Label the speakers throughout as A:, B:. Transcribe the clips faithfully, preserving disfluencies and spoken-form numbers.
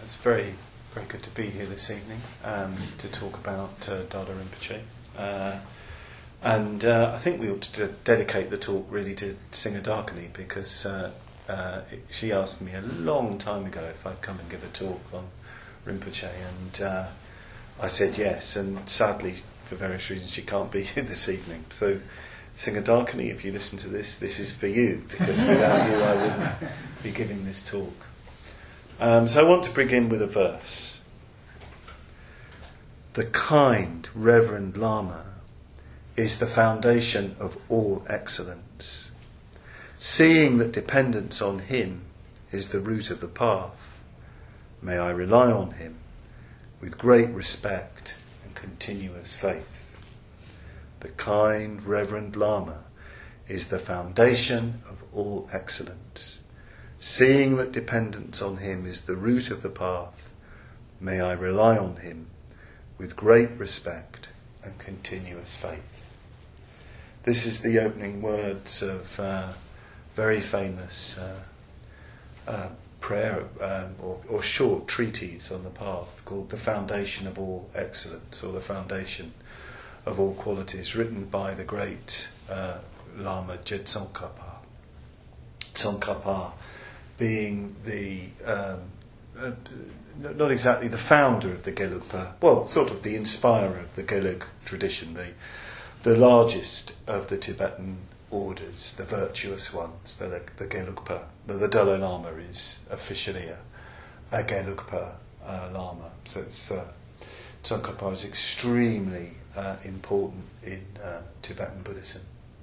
A: It's very, very good to be here this evening um, to talk about uh, Dada Rinpoche. Uh, and uh, I think we ought to dedicate the talk really to Singer Darkani, because uh, uh, it, she asked me a long time ago if I'd come and give a talk on Rinpoche, and uh, I said yes, and sadly, for various reasons, she can't be here this evening. So, Singer Darkani, if you listen to this, this is for you, because without you I wouldn't be giving this talk. Um, so I want to begin with a verse. The kind Reverend Lama is the foundation of all excellence. Seeing that dependence on him is the root of the path, may I rely on him with great respect and continuous faith. The kind Reverend Lama is the foundation of all excellence. Seeing that dependence on him is the root of the path, may I rely on him with great respect and continuous faith. This is the opening words of a very famous uh, uh, prayer um, or, or short treatise on the path called The Foundation of All Excellence, or The Foundation of All Qualities, written by the great uh, Lama Je Tsongkhapa. Tsongkhapa being the, um, uh, not exactly the founder of the Gelugpa, well, sort of the inspirer of the Gelug tradition, the, the largest of the Tibetan orders, the virtuous ones, the, the Gelugpa. The, the Dalai Lama is officially a, a Gelugpa uh, Lama, so it's, uh, Tsongkhapa is extremely uh, important in uh, Tibetan Buddhism.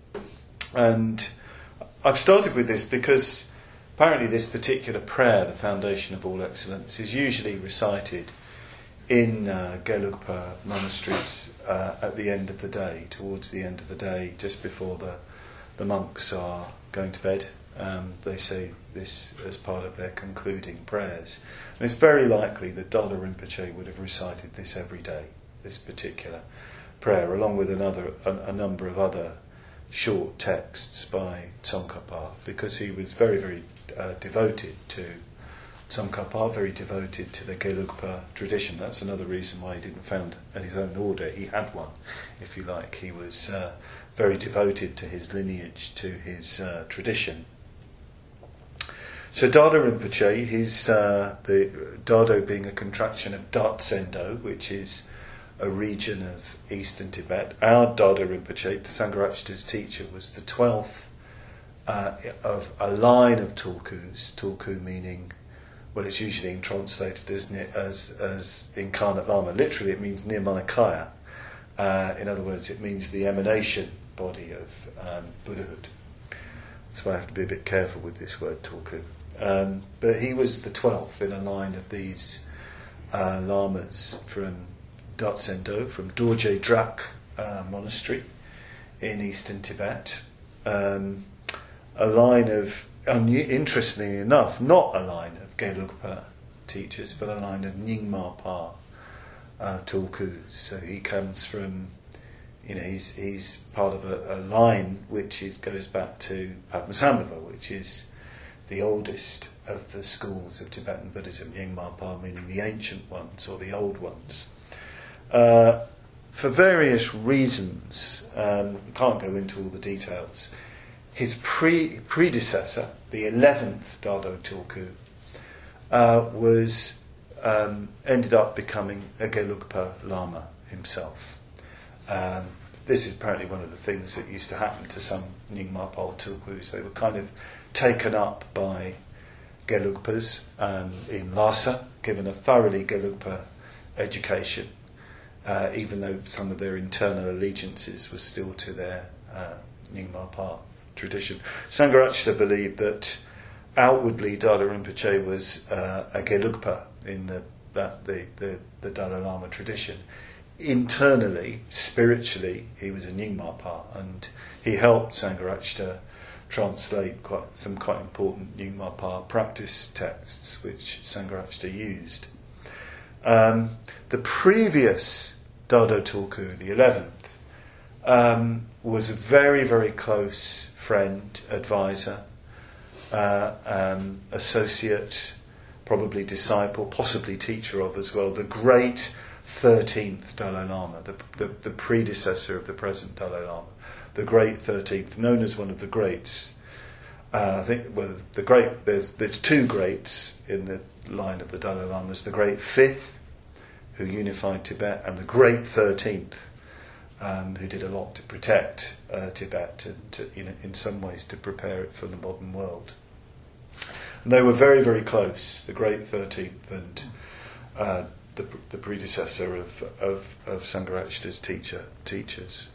A: And I've started with this because apparently this particular prayer, the foundation of all excellence, is usually recited in uh, Gelugpa monasteries uh, at the end of the day, towards the end of the day, just before the, the monks are going to bed. Um, they say this as part of their concluding prayers. And it's very likely that Dada Rinpoche would have recited this every day, this particular prayer, along with another a, a number of other short texts by Tsongkhapa, because he was very, very uh, devoted to Tsongkhapa, very devoted to the Gelugpa tradition. That's another reason why he didn't found his own order. He had one, if you like. He was uh, very devoted to his lineage, to his uh, tradition. So Dada Rinpoche, his, uh, the Dado being a contraction of Datsendo, which is a region of eastern Tibet. Our Dada Rinpoche, Sangharakshita's teacher, was the twelfth uh, of a line of Tulkus. Tulku meaning, well, it's usually translated as as, as Incarnate Lama. Literally, it means Nirmanakaya. Uh, in other words, it means the emanation body of um, Buddhahood. That's why I have to be a bit careful with this word, Tulku. Um, but he was the twelfth in a line of these uh, lamas from Datsendo, from Dorje Drak uh, monastery in eastern Tibet. Um, a line of, un- interestingly enough, not a line of Gelugpa teachers, but a line of Nyingma Pa uh, Tulkus. So he comes from, you know, he's he's part of a, a line which is, goes back to Padmasambhava, which is the oldest of the schools of Tibetan Buddhism. Nyingma Pa meaning the ancient ones or the old ones. Uh, for various reasons, um, I can't go into all the details, his pre- predecessor, the eleventh Dado Tulku, uh, was um, ended up becoming a Gelugpa Lama himself. Um, this is apparently one of the things that used to happen to some Nyingma Pa Tulkus. They were kind of taken up by Gelugpas um, in Lhasa, given a thoroughly Gelugpa education. Uh, even though some of their internal allegiances were still to their uh, Nyingma Pa tradition. Sangharakshita believed that outwardly Dada Rinpoche was uh, a Gelugpa in the, that, the, the, the Dalai Lama tradition. Internally, spiritually, he was a Nyingma Pa, and he helped Sangharakshita translate quite, some quite important Nyingma Pa practice texts which Sangharakshita used. Um, the previous Dado Tulku, the eleventh, um, was a very, very close friend, advisor, uh, um, associate probably disciple, possibly teacher of as well, the great thirteenth Dalai Lama, the, the, the predecessor of the present Dalai Lama, the great thirteenth, known as one of the greats. Uh, I think well, the great there's there's two greats in the line of the Dalai Lamas: the great fifth, who unified Tibet, and the great thirteenth, um, who did a lot to protect uh, Tibet and to, you know, in some ways to prepare it for the modern world. And they were very, very close, the great thirteenth and uh, the, the predecessor of of, of Sangharakshita's teacher teachers.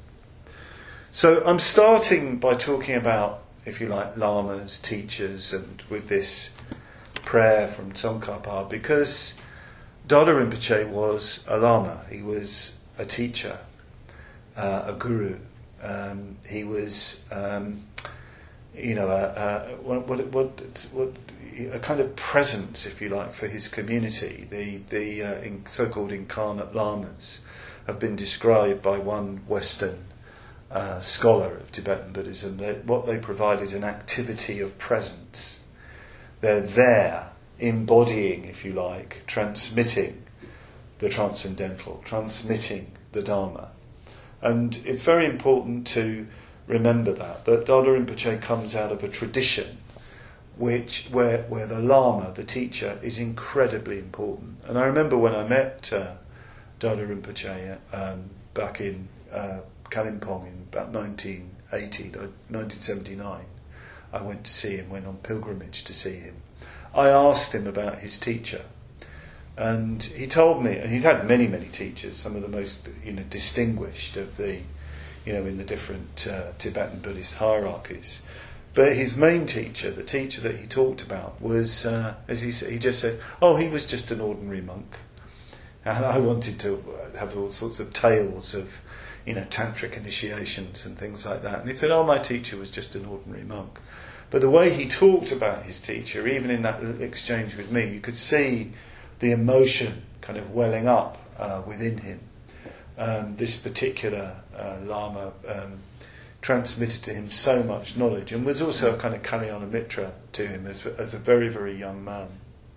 A: So I'm starting by talking about, if you like, lamas, teachers, and with this prayer from Tsongkhapa, because Dada Rinpoche was a lama. He was a teacher, uh, a guru. Um, he was, um, you know, a, a, what, what, what, what, a kind of presence, if you like, for his community. The the uh, in, so-called incarnate lamas have been described by one Western uh, scholar of Tibetan Buddhism. That what they provide is an activity of presence. They're there, embodying, if you like, transmitting the transcendental, transmitting the Dharma. And it's very important to remember that, that Dada Rinpoche comes out of a tradition which where where the Lama, the teacher, is incredibly important. And I remember when I met uh, Dada Rinpoche um, back in uh, Kalimpong in about nineteen eighty, nineteen seventy-nine, I went to see him, went on pilgrimage to see him. I asked him about his teacher, and he told me, and he'd had many, many teachers, some of the most, you know, distinguished of the, you know, in the different uh, Tibetan Buddhist hierarchies. But his main teacher, the teacher that he talked about, was, uh, as he said, he just said, "Oh, he was just an ordinary monk." And I wanted to have all sorts of tales of, you know, tantric initiations and things like that. And he said, "Oh, my teacher was just an ordinary monk." But the way he talked about his teacher, even in that exchange with me, you could see the emotion kind of welling up uh, within him. Um, this particular uh, Lama um, transmitted to him so much knowledge, and was also a kind of Kalyana Mitra to him as, as a very, very young man.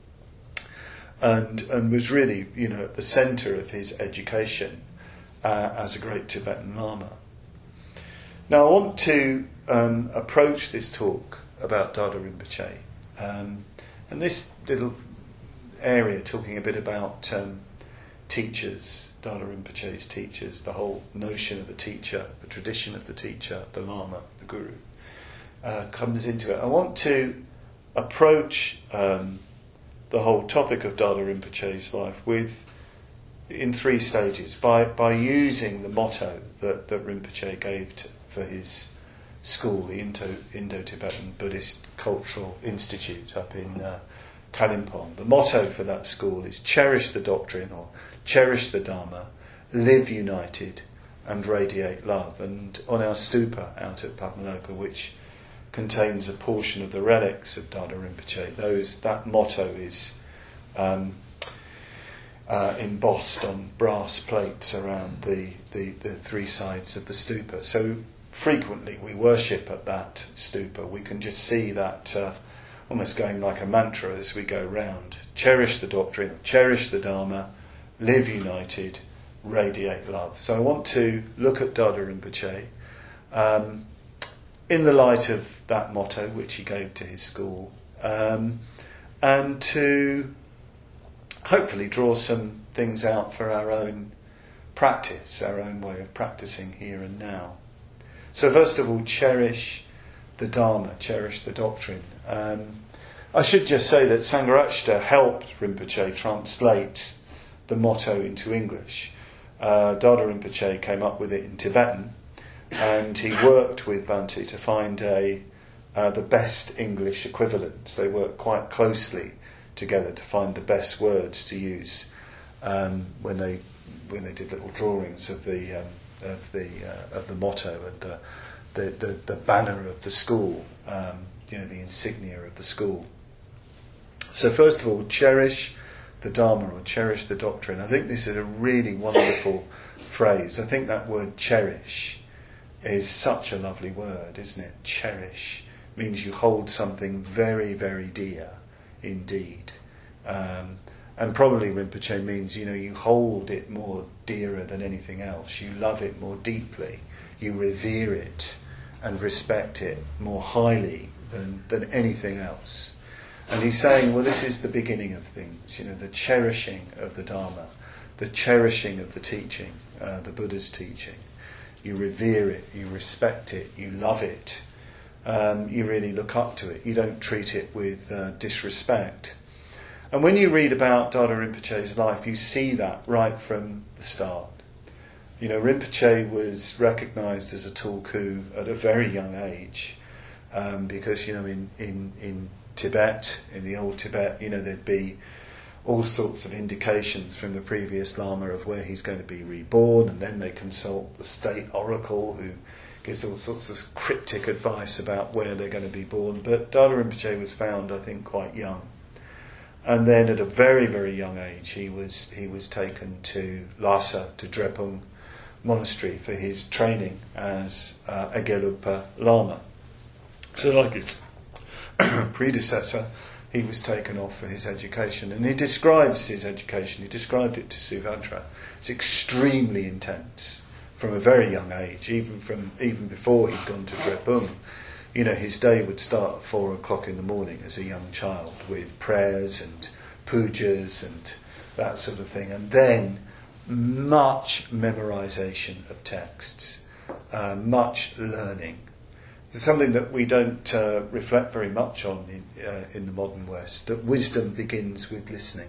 A: And and was really, you know, at the centre of his education uh, as a great Tibetan Lama. Now I want to um, approach this talk about Dada Rinpoche, um, and this little area talking a bit about um, teachers, Dada Rinpoche's teachers, the whole notion of a teacher, the tradition of the teacher, the Lama, the Guru, uh, comes into it. I want to approach um, the whole topic of Dada Rinpoche's life with in three stages, by by using the motto that, that Rinpoche gave to, for his school, the Indo, Indo-Tibetan Buddhist Cultural Institute up in uh, Kalimpong. The motto for that school is "Cherish the doctrine," or "Cherish the Dharma, live united and radiate love." And on our stupa out at Padmaloka, which contains a portion of the relics of Dada Rinpoche, those that motto is um, uh, embossed on brass plates around the, the, the three sides of the stupa. So frequently we worship at that stupa. We can just see that uh, almost going like a mantra as we go round. Cherish the doctrine, cherish the Dharma, live united, radiate love. So I want to look at Dada Rinpoche um, in the light of that motto which he gave to his school, um, and to hopefully draw some things out for our own practice, our own way of practicing here and now. So first of all, cherish the Dharma, cherish the doctrine. Um, I should just say that Sangharakshita helped Rinpoche translate the motto into English. Uh, Dada Rinpoche came up with it in Tibetan, and he worked with Bhante to find a uh, the best English equivalents. They worked quite closely together to find the best words to use um, when they when they did little drawings of the um, of the uh, of the motto and the the, the, the banner of the school, um, you know, the insignia of the school. So first of all, cherish the Dharma, or cherish the doctrine. I think this is a really wonderful phrase. I think that word cherish is such a lovely word, isn't it? Cherish means you hold something very, very dear indeed. Um, and probably Rinpoche means, you know, you hold it more dearer than anything else. You love it more deeply. You revere it and respect it more highly than, than anything else. And he's saying, well, this is the beginning of things, you know, the cherishing of the Dharma, the cherishing of the teaching, uh, the Buddha's teaching. You revere it, you respect it, you love it, um, you really look up to it. You don't treat it with uh, disrespect. And when you read about Dada Rinpoche's life, you see that right from the start. You know, Rinpoche was recognised as a tulku at a very young age, um, because, you know, in, in, in Tibet, in the old Tibet, you know, there'd be all sorts of indications from the previous Lama of where he's going to be reborn, and then they consult the state oracle who gives all sorts of cryptic advice about where they're going to be born. But Dada Rinpoche was found, I think, quite young. And then at a very, very young age, he was he was taken to Lhasa, to Drepung Monastery for his training as uh, a Gelugpa Lama. So like its predecessor, he was taken off for his education. And he describes his education, he described it to Suvajra. It's extremely intense from a very young age, even from even before he'd gone to Drepung. You know, his day would start at four o'clock in the morning as a young child with prayers and pujas and that sort of thing. And then much memorization of texts, uh, much learning. It's something that we don't uh, reflect very much on in, uh, in the modern West, that wisdom begins with listening.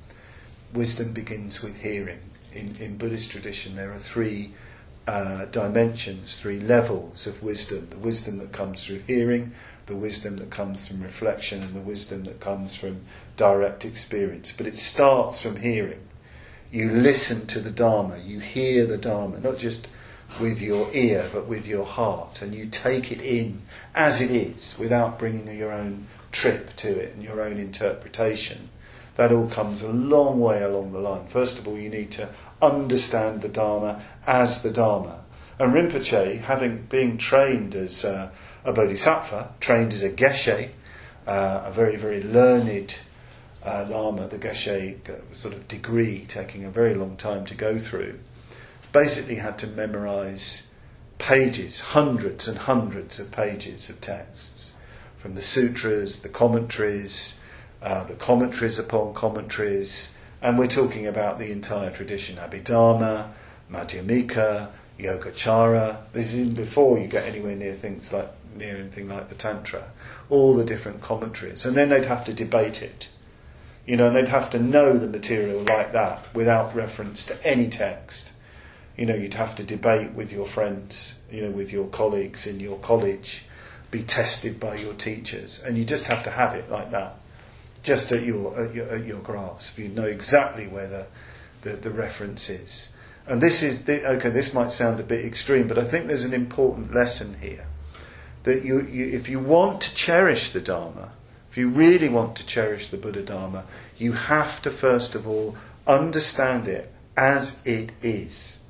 A: Wisdom begins with hearing. In, in Buddhist tradition there are three uh, dimensions, three levels of wisdom. The wisdom that comes through hearing, the wisdom that comes from reflection, and the wisdom that comes from direct experience. But it starts from hearing. You listen to the Dharma, you hear the Dharma, not just with your ear but with your heart, and you take it in as it is without bringing your own trip to it and your own interpretation. That all comes a long way along the line. First of all, you need to understand the Dharma as the Dharma. And Rinpoche, having been trained as uh, a bodhisattva, trained as a geshe, uh, a very, very learned uh, Lama, the geshe sort of degree, taking a very long time to go through, basically had to memorise pages, hundreds and hundreds of pages of texts, from the sutras, the commentaries, uh, the commentaries upon commentaries, and we're talking about the entire tradition, Abhidharma, Madhyamika, Yogacara. This is even before you get anywhere near things like near anything like the Tantra, all the different commentaries, and then they'd have to debate it, you know, and they'd have to know the material like that without reference to any text. You know, you'd have to debate with your friends, you know, with your colleagues in your college, be tested by your teachers, and you just have to have it like that, just at your at your, at your grasp. You know exactly where the, the, the reference is. And this is, the, okay, this might sound a bit extreme, but I think there's an important lesson here. That you, you, if you want to cherish the Dharma, if you really want to cherish the Buddha Dharma, you have to first of all understand it as it is,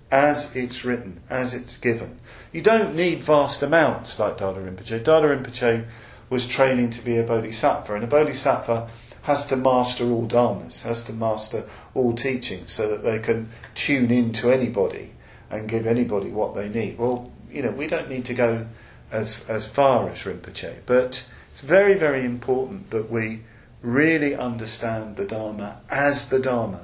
A: as it's written, as it's given. You don't need vast amounts like Dada Rinpoche. Dada Rinpoche was training to be a bodhisattva, and a bodhisattva has to master all dharmas, has to master all teachings, so that they can tune in to anybody and give anybody what they need. Well, you know, we don't need to go as as far as Rinpoche, but it's very, very important that we really understand the Dharma as the Dharma,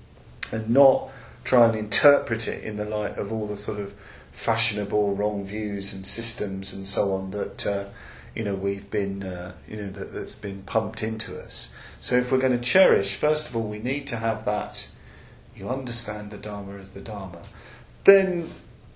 A: and not try and interpret it in the light of all the sort of fashionable wrong views and systems and so on that uh, you know we've been uh, you know that, that's been pumped into us. So if we're going to cherish, first of all, we need to have that. You understand the Dharma as the Dharma. Then,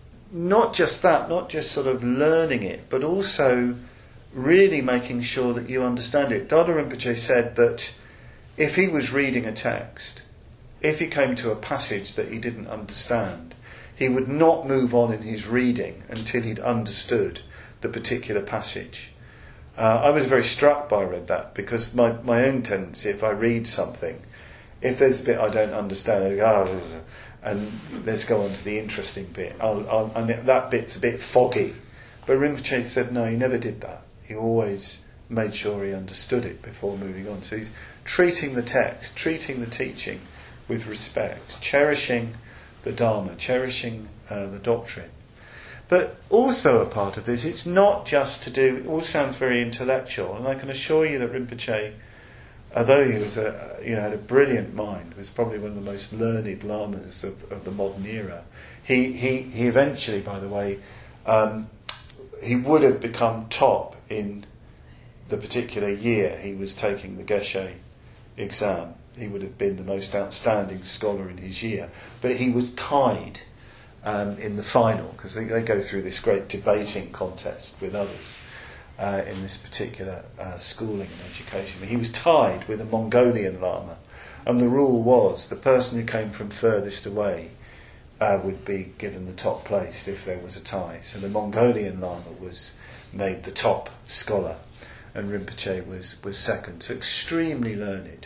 A: not just that, not just sort of learning it, but also really making sure that you understand it. Dada Rinpoche said that if he was reading a text, if he came to a passage that he didn't understand, he would not move on in his reading until he'd understood the particular passage. Uh, I was very struck by read that, because my, my own tendency, if I read something, if there's a bit I don't understand, I go, oh, and let's go on to the interesting bit. I'll, I'll, and that bit's a bit foggy. But Rinpoche said no, he never did that. He always made sure he understood it before moving on. So he's treating the text, treating the teaching with respect, cherishing the Dharma, cherishing uh, the doctrine. But also a part of this, it's not just to do, it all sounds very intellectual, and I can assure you that Rinpoche, although he was a, you know, had a brilliant mind, was probably one of the most learned lamas of, of the modern era. He, he, he eventually, by the way, um, he would have become top in the particular year he was taking the Geshe exam. He would have been the most outstanding scholar in his year. But he was tied um, in the final, because they, they go through this great debating contest with others uh, in this particular uh, schooling and education. He was tied with a Mongolian Lama, and the rule was the person who came from furthest away uh, would be given the top place if there was a tie. So the Mongolian Lama was made the top scholar, and Rinpoche was, was second. So extremely learned.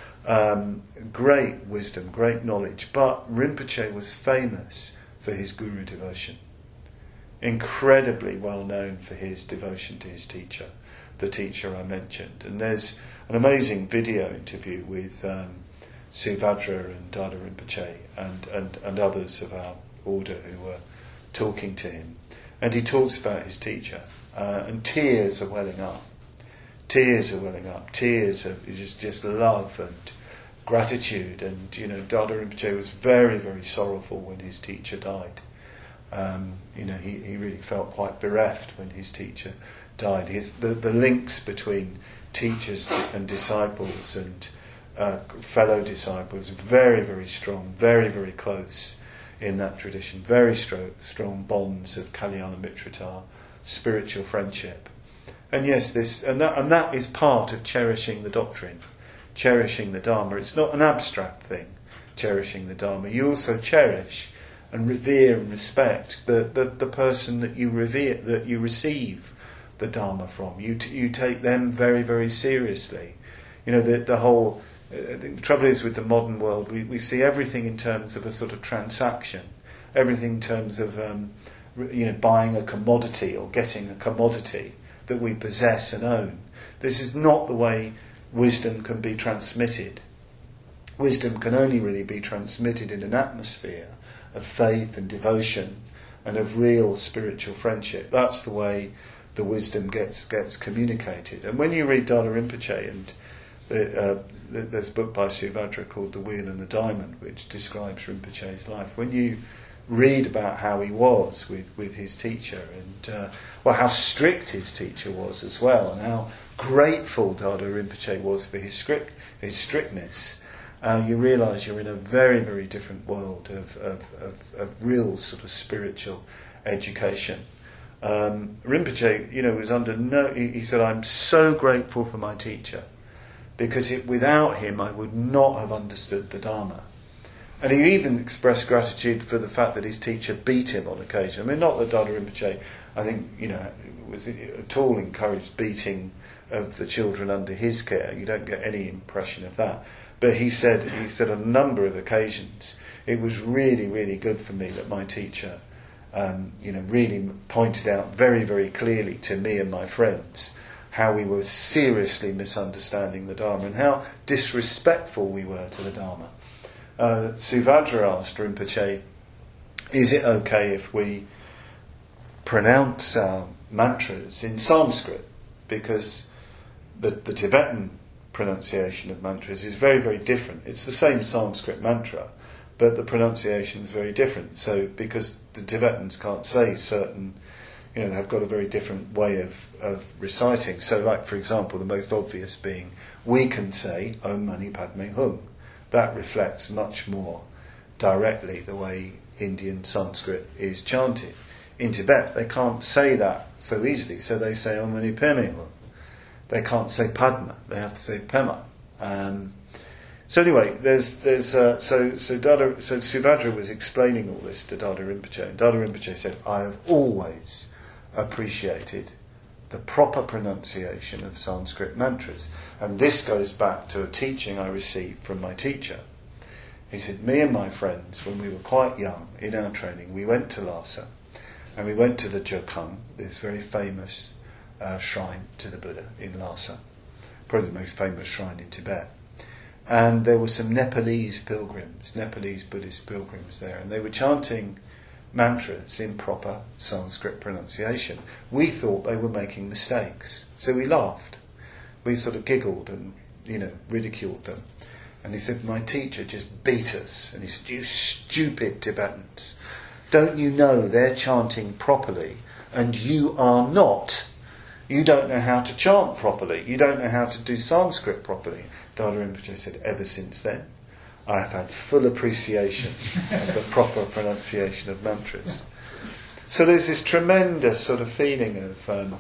A: Um, great wisdom, great knowledge, but Rinpoche was famous for his guru devotion. Incredibly well known for his devotion to his teacher, the teacher I mentioned. And there's an amazing video interview with um, Subhadra and Dada Rinpoche and, and, and others of our order who were talking to him. And he talks about his teacher, uh, and tears are welling up. Tears are welling up, tears of just, just love and gratitude. And, you know, Dada Rinpoche was very, very sorrowful when his teacher died. Um, you know, he, he really felt quite bereft when his teacher died. His, the, the links between teachers and disciples and uh, fellow disciples, very, very strong, very, very close in that tradition. Very strong, strong bonds of Kalyana Mitrata, spiritual friendship. And yes, this and that and that is part of cherishing the doctrine, cherishing the Dharma. It's not an abstract thing, cherishing the Dharma. You also cherish and revere and respect the, the, the person that you revere, that you receive the Dharma from. You t- you take them very, very seriously. You know, the the whole uh, the trouble is with the modern world, we, we see everything in terms of a sort of transaction, everything in terms of um, you know, buying a commodity or getting a commodity that we possess and own. This is not the way wisdom can be transmitted. Wisdom can only really be transmitted in an atmosphere of faith and devotion and of real spiritual friendship. That's the way the wisdom gets gets communicated. And when you read Dada Rinpoche, and the, uh, there's a book by Subhadra called The Wheel and the Diamond, which describes Rinpoche's life, when you read about how he was with, with his teacher, and uh, well, how strict his teacher was as well, and how grateful Dada Rinpoche was for his strict his strictness, uh, you realise you're in a very, very different world of, of, of, of real sort of spiritual education. Um, Rinpoche, you know, was under no. He, he said, "I'm so grateful for my teacher, because it, without him, I would not have understood the Dharma." And he even expressed gratitude for the fact that his teacher beat him on occasion. I mean, not that Dada Rinpoche, I think, you know, was at all encouraged beating of the children under his care. You don't get any impression of that. But he said, he said on a number of occasions, it was really, really good for me that my teacher, um, you know, really pointed out very, very clearly to me and my friends how we were seriously misunderstanding the Dharma and how disrespectful we were to the Dharma. Uh, Subhadra asked Rinpoche, is it okay if we pronounce our mantras in Sanskrit? Because the, the Tibetan pronunciation of mantras is very, very different. It's the same Sanskrit mantra, but the pronunciation is very different. So because the Tibetans can't say certain, you know, they've got a very different way of, of reciting. So like, for example, the most obvious being, we can say Om Mani Padme Hum. That reflects much more directly the way Indian Sanskrit is chanted. In Tibet, they can't say that so easily, so they say Om Mani Padme Hum. They can't say Padma; they have to say Pema. Um, so anyway, there's there's uh, so so Dada so Subhadra was explaining all this to Dada Rinpoche, and Dada Rinpoche said, "I have always appreciated the proper pronunciation of Sanskrit mantras." And this goes back to a teaching I received from my teacher. He said, me and my friends, when we were quite young, in our training, we went to Lhasa, and we went to the Jokung, this very famous uh, shrine to the Buddha in Lhasa, probably the most famous shrine in Tibet. and there were some Nepalese pilgrims, Nepalese Buddhist pilgrims there, and they were chanting mantras in proper Sanskrit pronunciation. We thought they were making mistakes, so we laughed. We sort of giggled and, you know, ridiculed them. And he said, my teacher just beat us. And he said, you stupid Tibetans, don't you know they're chanting properly and you are not? You don't know how to chant properly. You don't know how to do Sanskrit properly. Dada Rinpoche said, ever since then, I have had full appreciation of the proper pronunciation of mantras. So there's this tremendous sort of feeling of, um,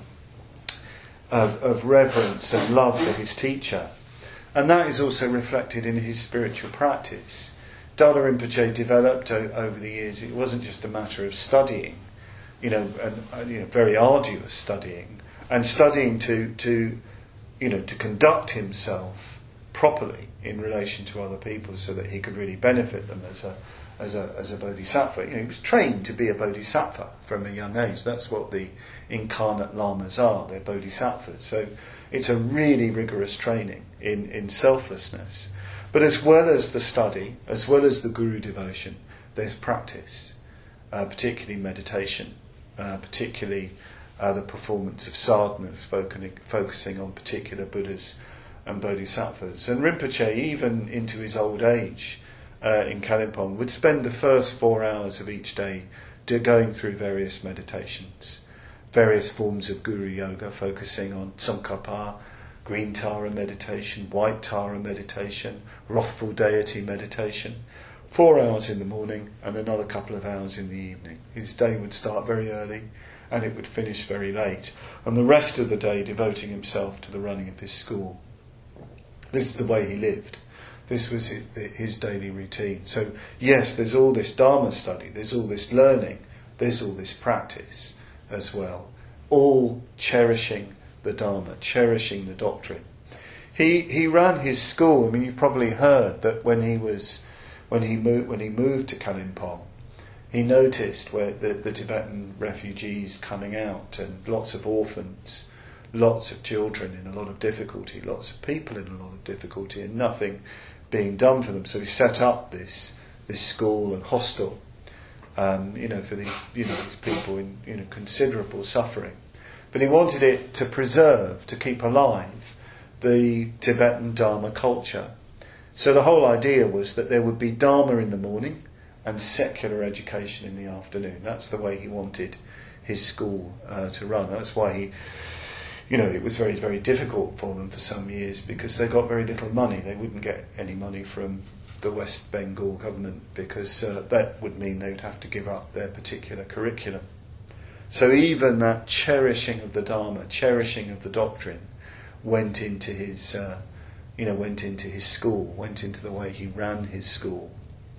A: of, of reverence and love for his teacher. And that is also reflected in his spiritual practice. Dada Rinpoche developed o- over the years. It wasn't just a matter of studying, you know, and, and you know, very arduous studying, and studying to, to, you know, to conduct himself properly in relation to other people, so that he could really benefit them as a, as a, as a bodhisattva. You know, he was trained to be a bodhisattva from a young age. That's what the incarnate lamas are. They're bodhisattvas. So it's a really rigorous training in, in selflessness. But as well as the study, as well as the guru devotion, there's practice, uh, particularly meditation, uh, particularly uh, the performance of sadhanas, focusing, focusing on particular Buddhas and bodhisattvas. And Rinpoche, even into his old age uh, in Kalimpong, would spend the first four hours of each day do, going through various meditations, various forms of guru yoga, focusing on Tsongkhapa, green Tara meditation, white Tara meditation, wrathful deity meditation. Four hours in the morning and another couple of hours in the evening. His day would start very early and it would finish very late. And the rest of the day devoting himself to the running of his school. This is the way he lived. This was his daily routine. So yes, there's all this Dharma study, there's all this learning, there's all this practice as well. All cherishing the Dharma, cherishing the doctrine. He he ran his school. I mean, you've probably heard that when he was when he moved when he moved to Kalimpong, he noticed where the, the Tibetan refugees coming out, and lots of orphans, lots of children in a lot of difficulty, lots of people in a lot of difficulty, and nothing being done for them. So he set up this this school and hostel, um, you know, for these you know these people in you know considerable suffering. But he wanted it to preserve, to keep alive, the Tibetan Dharma culture. So the whole idea was that there would be Dharma in the morning and secular education in the afternoon. That's the way he wanted his school uh, to run. That's why he, you know, it was very, very difficult for them for some years, because they got very little money. They wouldn't get any money from the West Bengal government, because uh, that would mean they would have to give up their particular curriculum. So even that cherishing of the Dharma, cherishing of the doctrine, went into his, uh, you know, went into his school, went into the way he ran his school.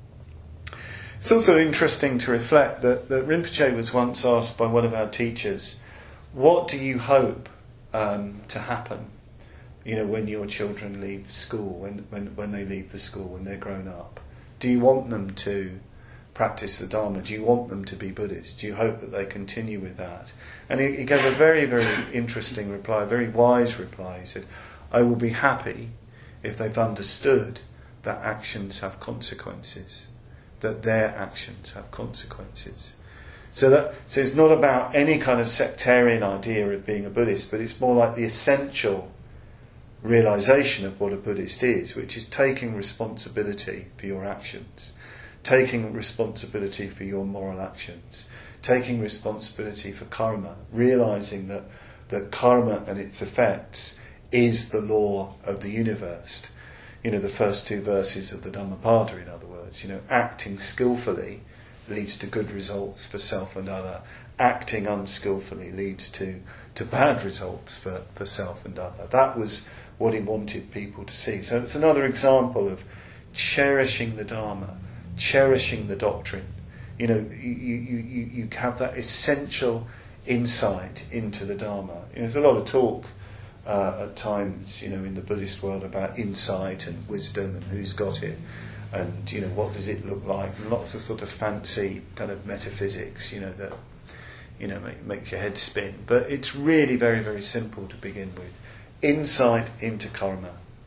A: It's also interesting to reflect that, that Rinpoche was once asked by one of our teachers, "What do you hope um, to happen, you know, when your children leave school, when, when when they leave the school, when they're grown up? Do you want them to practice the Dharma? Do you want them to be Buddhist? Do you hope that they continue with that?" And he, he gave a very, very interesting reply, a very wise reply. He said, "I will be happy if they've understood that actions have consequences, that their actions have consequences." So that so it's not about any kind of sectarian idea of being a Buddhist, but it's more like the essential realization of what a Buddhist is, which is taking responsibility for your actions, taking responsibility for your moral actions, taking responsibility for karma, realizing that, that karma and its effects is the law of the universe. You know, the first two verses of the Dhammapada, in other words, you know, acting skillfully leads to good results for self and other. Acting unskillfully leads to, to bad results for, for self and other. That was what he wanted people to see. So it's another example of cherishing the Dharma, cherishing the doctrine. You know, you, you, you, you have that essential insight into the Dharma. You know, there's a lot of talk uh, at times, you know, in the Buddhist world about insight and wisdom and who's got it, and, you know, what does it look like, and lots of sort of fancy kind of metaphysics, you know, that, you know, make, make your head spin. But it's really very, very simple to begin with. Insight into karma,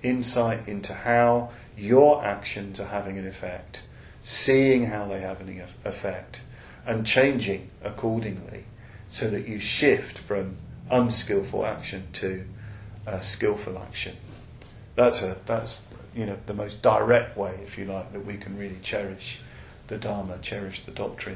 A: insight into how your actions are having an effect, seeing how they have an effect, and changing accordingly, so that you shift from unskillful action to uh, skillful action. That's a that's you know the most direct way, if you like, that we can really cherish the Dharma, cherish the doctrine.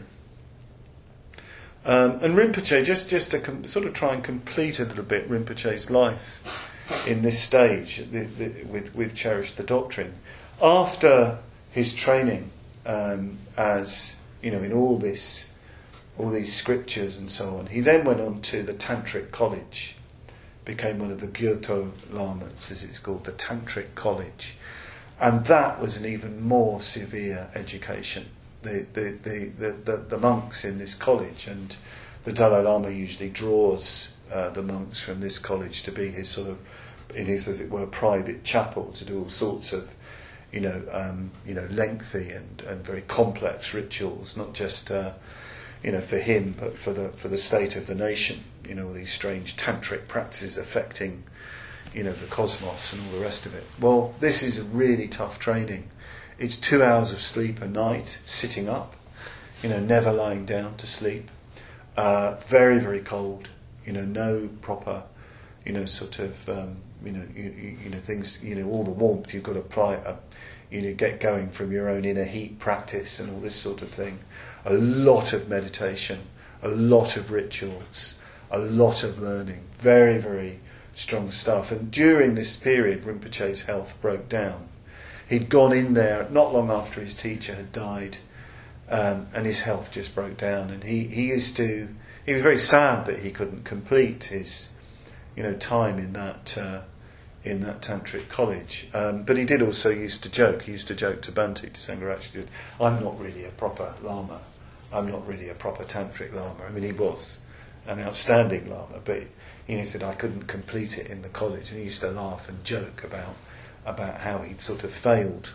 A: Um, and Rinpoche, just just to com- sort of try and complete a little bit Rinpoche's life in this stage the, the, with with cherish the doctrine. After his training um, as you know in all this. all these scriptures and so on. He then went on to the Tantric College, became one of the Gyuto Lamas, as it's called, the Tantric College. And that was an even more severe education. The, the, the, the, the, the monks in this college, and the Dalai Lama usually draws uh, the monks from this college to be his sort of, in his, as it were, private chapel, to do all sorts of, you know, um, you know, lengthy and, and very complex rituals, not just uh, you know, for him, but for the for the state of the nation. You know, all these strange tantric practices affecting, you know, the cosmos and all the rest of it. Well, this is a really tough training. It's two hours of sleep a night, sitting up, you know, never lying down to sleep. Uh, very, very cold. You know, no proper, you know, sort of, um, you know, you, you, you know, things. You know, all the warmth you've got to apply. Uh, you know, get going from your own inner heat practice and all this sort of thing. A lot of meditation, a lot of rituals, a lot of learning. Very, very strong stuff. And during this period, Rinpoche's health broke down. He'd gone in there not long after his teacher had died, um, and his health just broke down. And he, he used to, he was very sad that he couldn't complete his, you know, time in that uh, in that tantric college. Um, but he did also used to joke. He used to joke to Bhante, to Sangharakshita, I'm not really a proper Lama. I'm not really a proper tantric Lama. I mean, he was an outstanding Lama, but you know, he said I couldn't complete it in the college. And he used to laugh and joke about about how he'd sort of failed.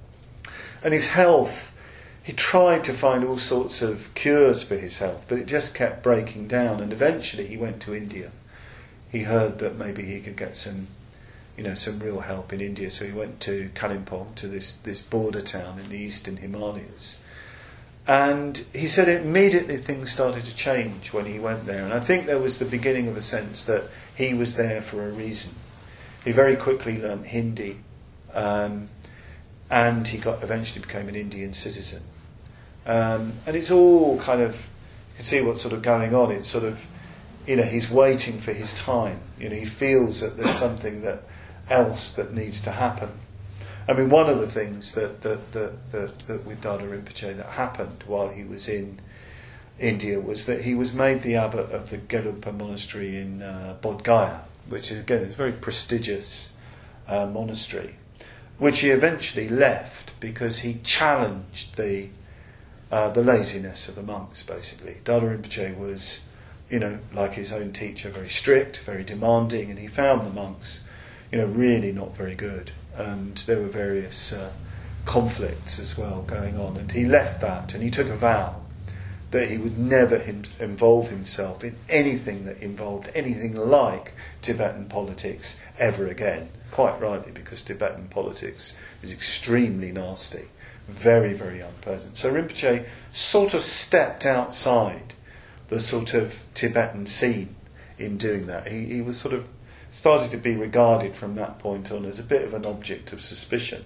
A: And his health, he tried to find all sorts of cures for his health, but it just kept breaking down. And eventually he went to India. He heard that maybe he could get some, you know, some real help in India. So he went to Kalimpong, to this, this border town in the eastern Himalayas. And he said immediately things started to change when he went there. And I think there was the beginning of a sense that he was there for a reason. He very quickly learnt Hindi, um, and he got eventually became an Indian citizen. Um, and it's all kind of, you can see what's sort of going on. It's sort of, you know, he's waiting for his time. You know, he feels that there's something that else that needs to happen. I mean, one of the things that that, that, that, that with Dada Rinpoche that happened while he was in India was that he was made the abbot of the Gelugpa monastery in uh, Bodh Gaya, which is, again, is a very prestigious uh, monastery, which he eventually left because he challenged the uh, the laziness of the monks, basically. Dada Rinpoche was, you know, like his own teacher, very strict, very demanding, and he found the monks, you know, really not very good. And there were various uh, conflicts as well going on. And he left that, and he took a vow that he would never him, involve himself in anything that involved anything like Tibetan politics ever again. Quite rightly, because Tibetan politics is extremely nasty, very, very unpleasant. So Rinpoche sort of stepped outside the sort of Tibetan scene in doing that. He, he was sort of started to be regarded from that point on as a bit of an object of suspicion.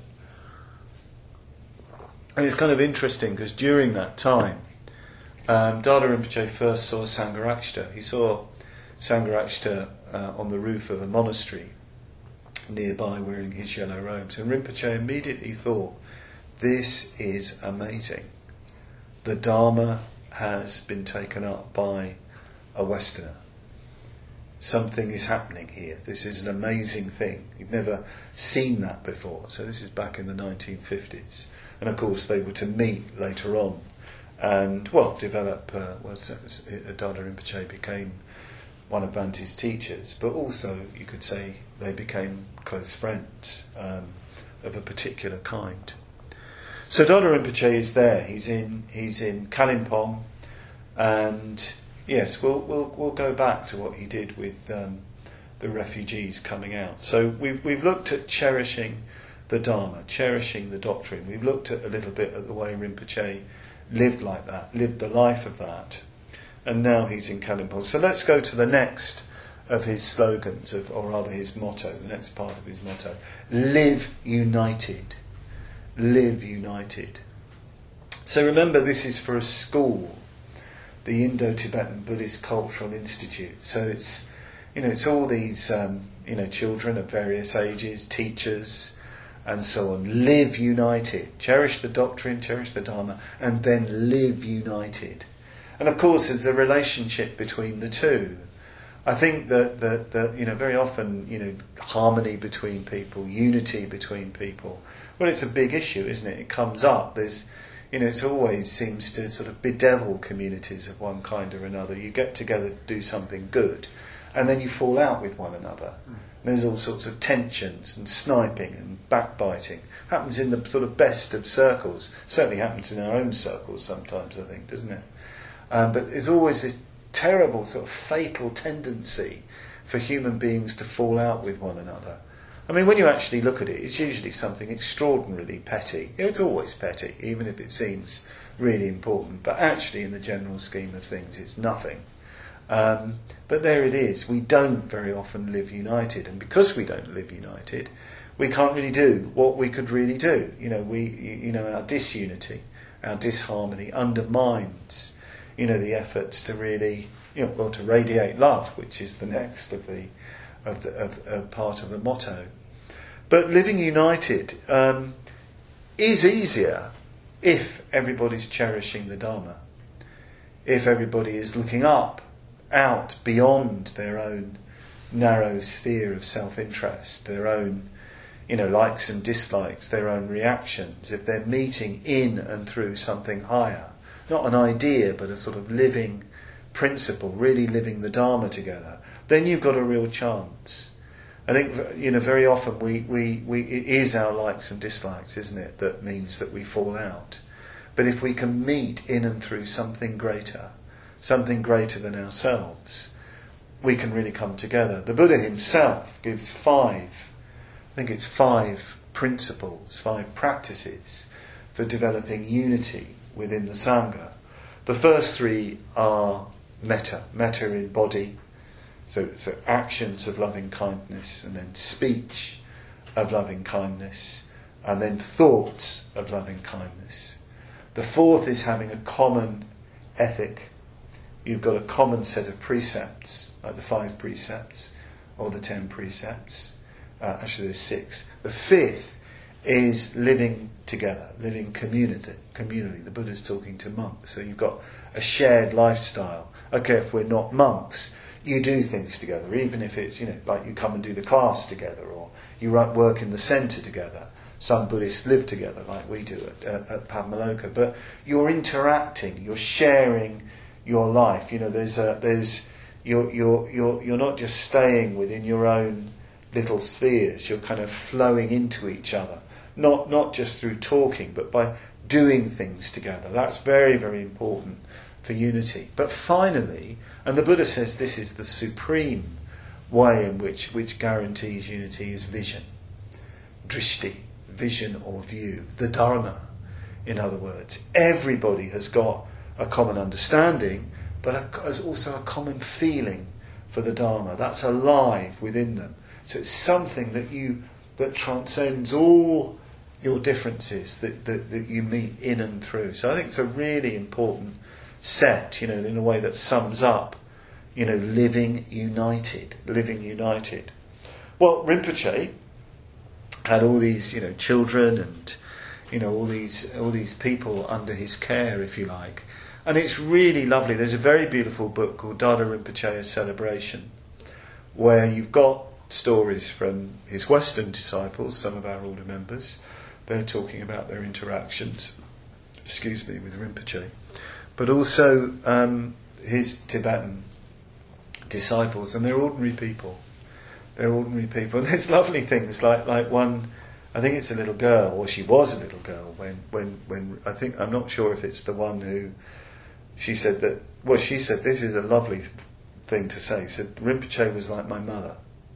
A: And it's kind of interesting because during that time, Um, Dada Rinpoche first saw Sangharakshita. He saw Sangharakshita uh, on the roof of a monastery nearby wearing his yellow robes. And Rinpoche immediately thought, this is amazing. The Dharma has been taken up by a Westerner. Something is happening here. This is an amazing thing. He'd never seen that before. So this is back in the nineteen fifties. And of course they were to meet later on and, well, develop, uh, well, Dada Rinpoche became one of Bhante's teachers, but also, you could say, they became close friends um, of a particular kind. So Dada Rinpoche is there. He's in he's in Kalimpong, and yes, we'll we'll we'll go back to what he did with um, the refugees coming out. So we've we've looked at cherishing the Dharma, cherishing the doctrine. We've looked at a little bit at the way Rinpoche lived like that, lived the life of that, and now he's in Kalimpong. So let's go to the next of his slogans, of, or rather his motto, the next part of his motto: live united, live united. So remember, this is for a school, the Indo-Tibetan Buddhist Cultural Institute. So it's, you know, it's all these, um, you know, children of various ages, teachers, and so on. Live united. Cherish the doctrine, cherish the Dharma, and then live united. And of course, there's a relationship between the two. I think that, that, that, you know, very often, you know, harmony between people, unity between people, well, it's a big issue, isn't it? It comes up. There's, you know, it always seems to sort of bedevil communities of one kind or another. You get together to do something good, and then you fall out with one another. Mm. There's all sorts of tensions and sniping and backbiting. Happens in the sort of best of circles. Certainly happens in our own circles sometimes, I think, doesn't it? Um, but there's always this terrible sort of fatal tendency for human beings to fall out with one another. I mean, when you actually look at it, it's usually something extraordinarily petty. It's always petty, even if it seems really important. But actually, in the general scheme of things, it's nothing. Um, but there it is. We don't very often live united. And because we don't live united, we can't really do what we could really do. You know, we, you know, our disunity, our disharmony undermines, you know, the efforts to really, you know, well, to radiate love, which is the next of the of the of, of part of the motto. But living united um, is easier if everybody's cherishing the Dharma, if everybody is looking up, out, beyond their own narrow sphere of self-interest, their own, you know, likes and dislikes, their own reactions, if they're meeting in and through something higher, not an idea but a sort of living principle, really living the Dharma together, then you've got a real chance. I think, you know, very often we, we, we it is our likes and dislikes, isn't it, that means that we fall out. But if we can meet in and through something greater, something greater than ourselves, we can really come together. The Buddha himself gives five, I think it's five principles, five practices for developing unity within the Sangha. The first three are metta, metta in body, so, so actions of loving kindness, and then speech of loving kindness, and then thoughts of loving kindness. The fourth is having a common ethic. You've got a common set of precepts, like the five precepts, or the ten precepts. Uh, actually there's six. The fifth is living together, living community. Community. The Buddha's talking to monks, so you've got a shared lifestyle. Okay, if we're not monks, you do things together, even if it's, you know, like you come and do the class together, or you work in the centre together. Some Buddhists live together, like we do at, at, at Padmaloka. But you're interacting, you're sharing your life. You know, there's a, there's you're you're you're you're not just staying within your own little spheres. You're kind of flowing into each other, not not just through talking, but by doing things together. That's very, very important for unity. But finally, and the Buddha says this is the supreme way in which which guarantees unity, is vision, drishti, vision or view, the Dharma. In other words, everybody has got a common understanding, but a, also a common feeling for the Dharma. That's alive within them. So it's something that you that transcends all your differences that, that, that you meet in and through. So I think it's a really important set, you know, in a way that sums up, you know, living united, living united. Well, Rinpoche had all these, you know, children and, you know, all these all these people under his care, if you like. And it's really lovely. There's a very beautiful book called Dada Rinpoche, A Celebration, where you've got stories from his Western disciples, some of our older members. They're talking about their interactions, excuse me, with Rinpoche. But also um, his Tibetan disciples, and they're ordinary people. They're ordinary people. And there's lovely things, like like one, I think it's a little girl, or she was a little girl, when, when, when I think, I'm not sure if it's the one who, she said that, well, she said, this is a lovely thing to say. She said, Rinpoche was like my mother.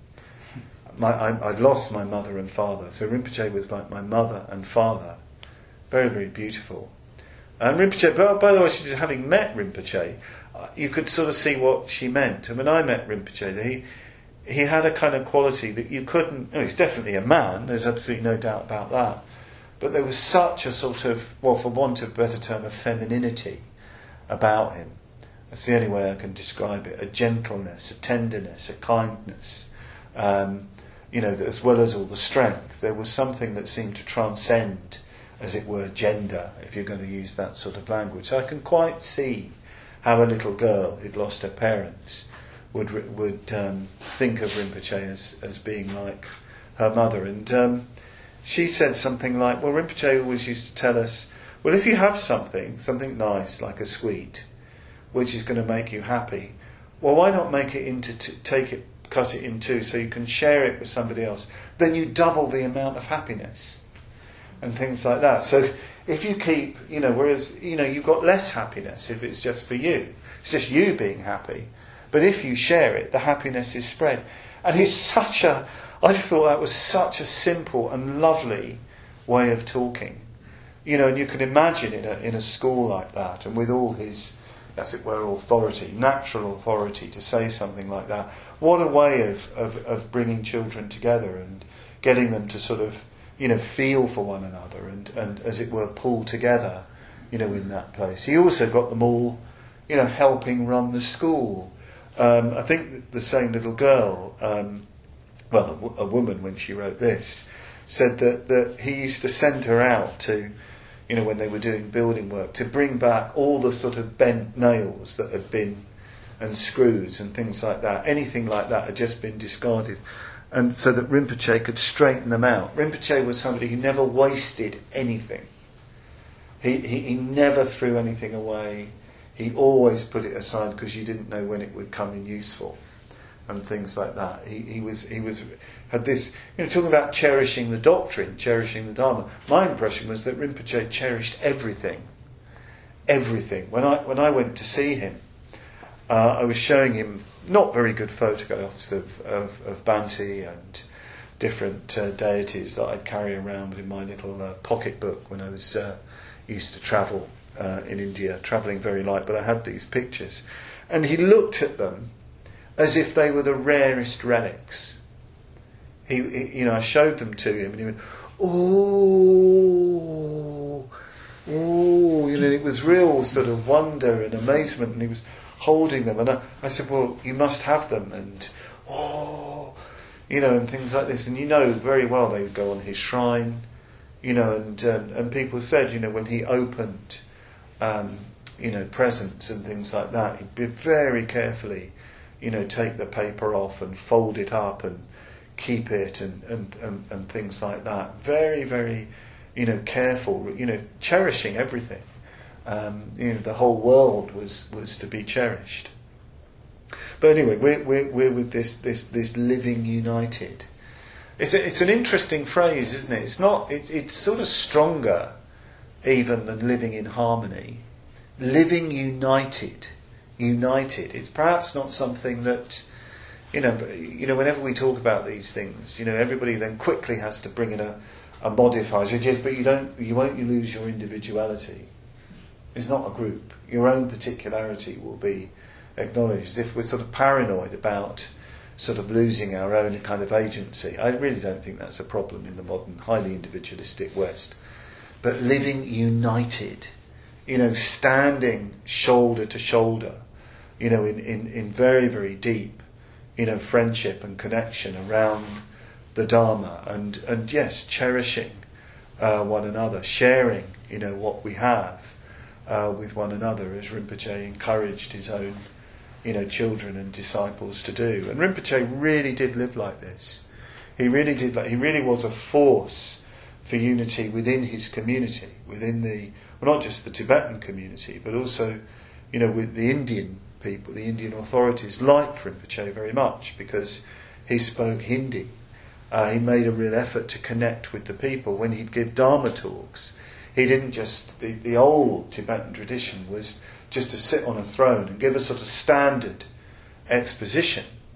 A: my, I, I'd lost my mother and father, so Rinpoche was like my mother and father. Very, very beautiful. And Rinpoche, by the way, she's having met Rinpoche, you could sort of see what she meant. And when I met Rinpoche, he he had a kind of quality that you couldn't... Oh, he's definitely a man, there's absolutely no doubt about that. But there was such a sort of, well, for want of a better term, a femininity about him. That's the only way I can describe it. A gentleness, a tenderness, a kindness. Um, you know, as well as all the strength. There was something that seemed to transcend, as it were, gender, if you're going to use that sort of language. So I can quite see how a little girl who'd lost her parents would would um, think of Rinpoche as, as being like her mother. And um, she said something like, well, Rinpoche always used to tell us, well, if you have something, something nice, like a sweet, which is going to make you happy, well, why not make it into, t- take it, cut it in two so you can share it with somebody else? Then you double the amount of happiness. And things like that. So if you keep, you know, whereas, you know, you've got less happiness if it's just for you. It's just you being happy. But if you share it, the happiness is spread. And it's such a, I just thought that was such a simple and lovely way of talking. You know, and you can imagine in a, in a school like that, and with all his, as it were, authority, natural authority to say something like that. What a way of, of, of bringing children together and getting them to sort of, you know, feel for one another and, and, as it were, pull together, you know, in that place. He also got them all, you know, helping run the school. Um, I think the same little girl, um, well, a, w- a woman when she wrote this, said that, that he used to send her out to, you know, when they were doing building work, to bring back all the sort of bent nails that had been, and screws and things like that. Anything like that had just been discarded. And so that Rinpoche could straighten them out. Rinpoche was somebody who never wasted anything. He, he, he never threw anything away. He always put it aside because you didn't know when it would come in useful, and things like that. He, he was he was had this, you know, talking about cherishing the doctrine, cherishing the Dharma. My impression was that Rinpoche cherished everything, everything. When I when I went to see him, uh, I was showing him not very good photographs of, of, of Bhante and different uh, deities that I'd carry around in my little uh, pocket book when I was uh, used to travel uh, in India, travelling very light, but I had these pictures. And he looked at them as if they were the rarest relics. He, he you know, I showed them to him and he went, oh, oh, you know, it was real sort of wonder and amazement, and he was holding them, and I, I said, well, you must have them, and oh, you know, and things like this. And you know very well they would go on his shrine, you know, and um, and people said, you know, when he opened, um, you know, presents and things like that, he'd be very carefully, you know, take the paper off and fold it up and keep it and and, and, and things like that. Very, very, you know, careful, you know, cherishing everything. Um, you know, the whole world was, was to be cherished. But anyway, we're we're, we're with this, this this living united. It's a, it's an interesting phrase, isn't it? It's not. It's it's sort of stronger, even than living in harmony. Living united, united. It's perhaps not something that, you know. You know, whenever we talk about these things, you know, everybody then quickly has to bring in a, a modifier. So yes, but you don't. You won't. You lose your individuality. It's not a group. Your own particularity will be acknowledged. If we're sort of paranoid about sort of losing our own kind of agency, I really don't think that's a problem in the modern, highly individualistic West. But living united, you know, standing shoulder to shoulder, you know, in, in, in very, very deep, you know, friendship and connection around the Dharma, and, and yes, cherishing uh, one another, sharing, you know, what we have. Uh, with one another, as Rinpoche encouraged his own, you know, children and disciples to do. And Rinpoche really did live like this. He really did. Like, he really was a force for unity within his community, within the, well, not just the Tibetan community, but also, you know, with the Indian people. The Indian authorities liked Rinpoche very much because he spoke Hindi. Uh, he made a real effort to connect with the people. When he'd give Dharma talks, he didn't just, the, the old Tibetan tradition was just to sit on a throne and give a sort of standard exposition.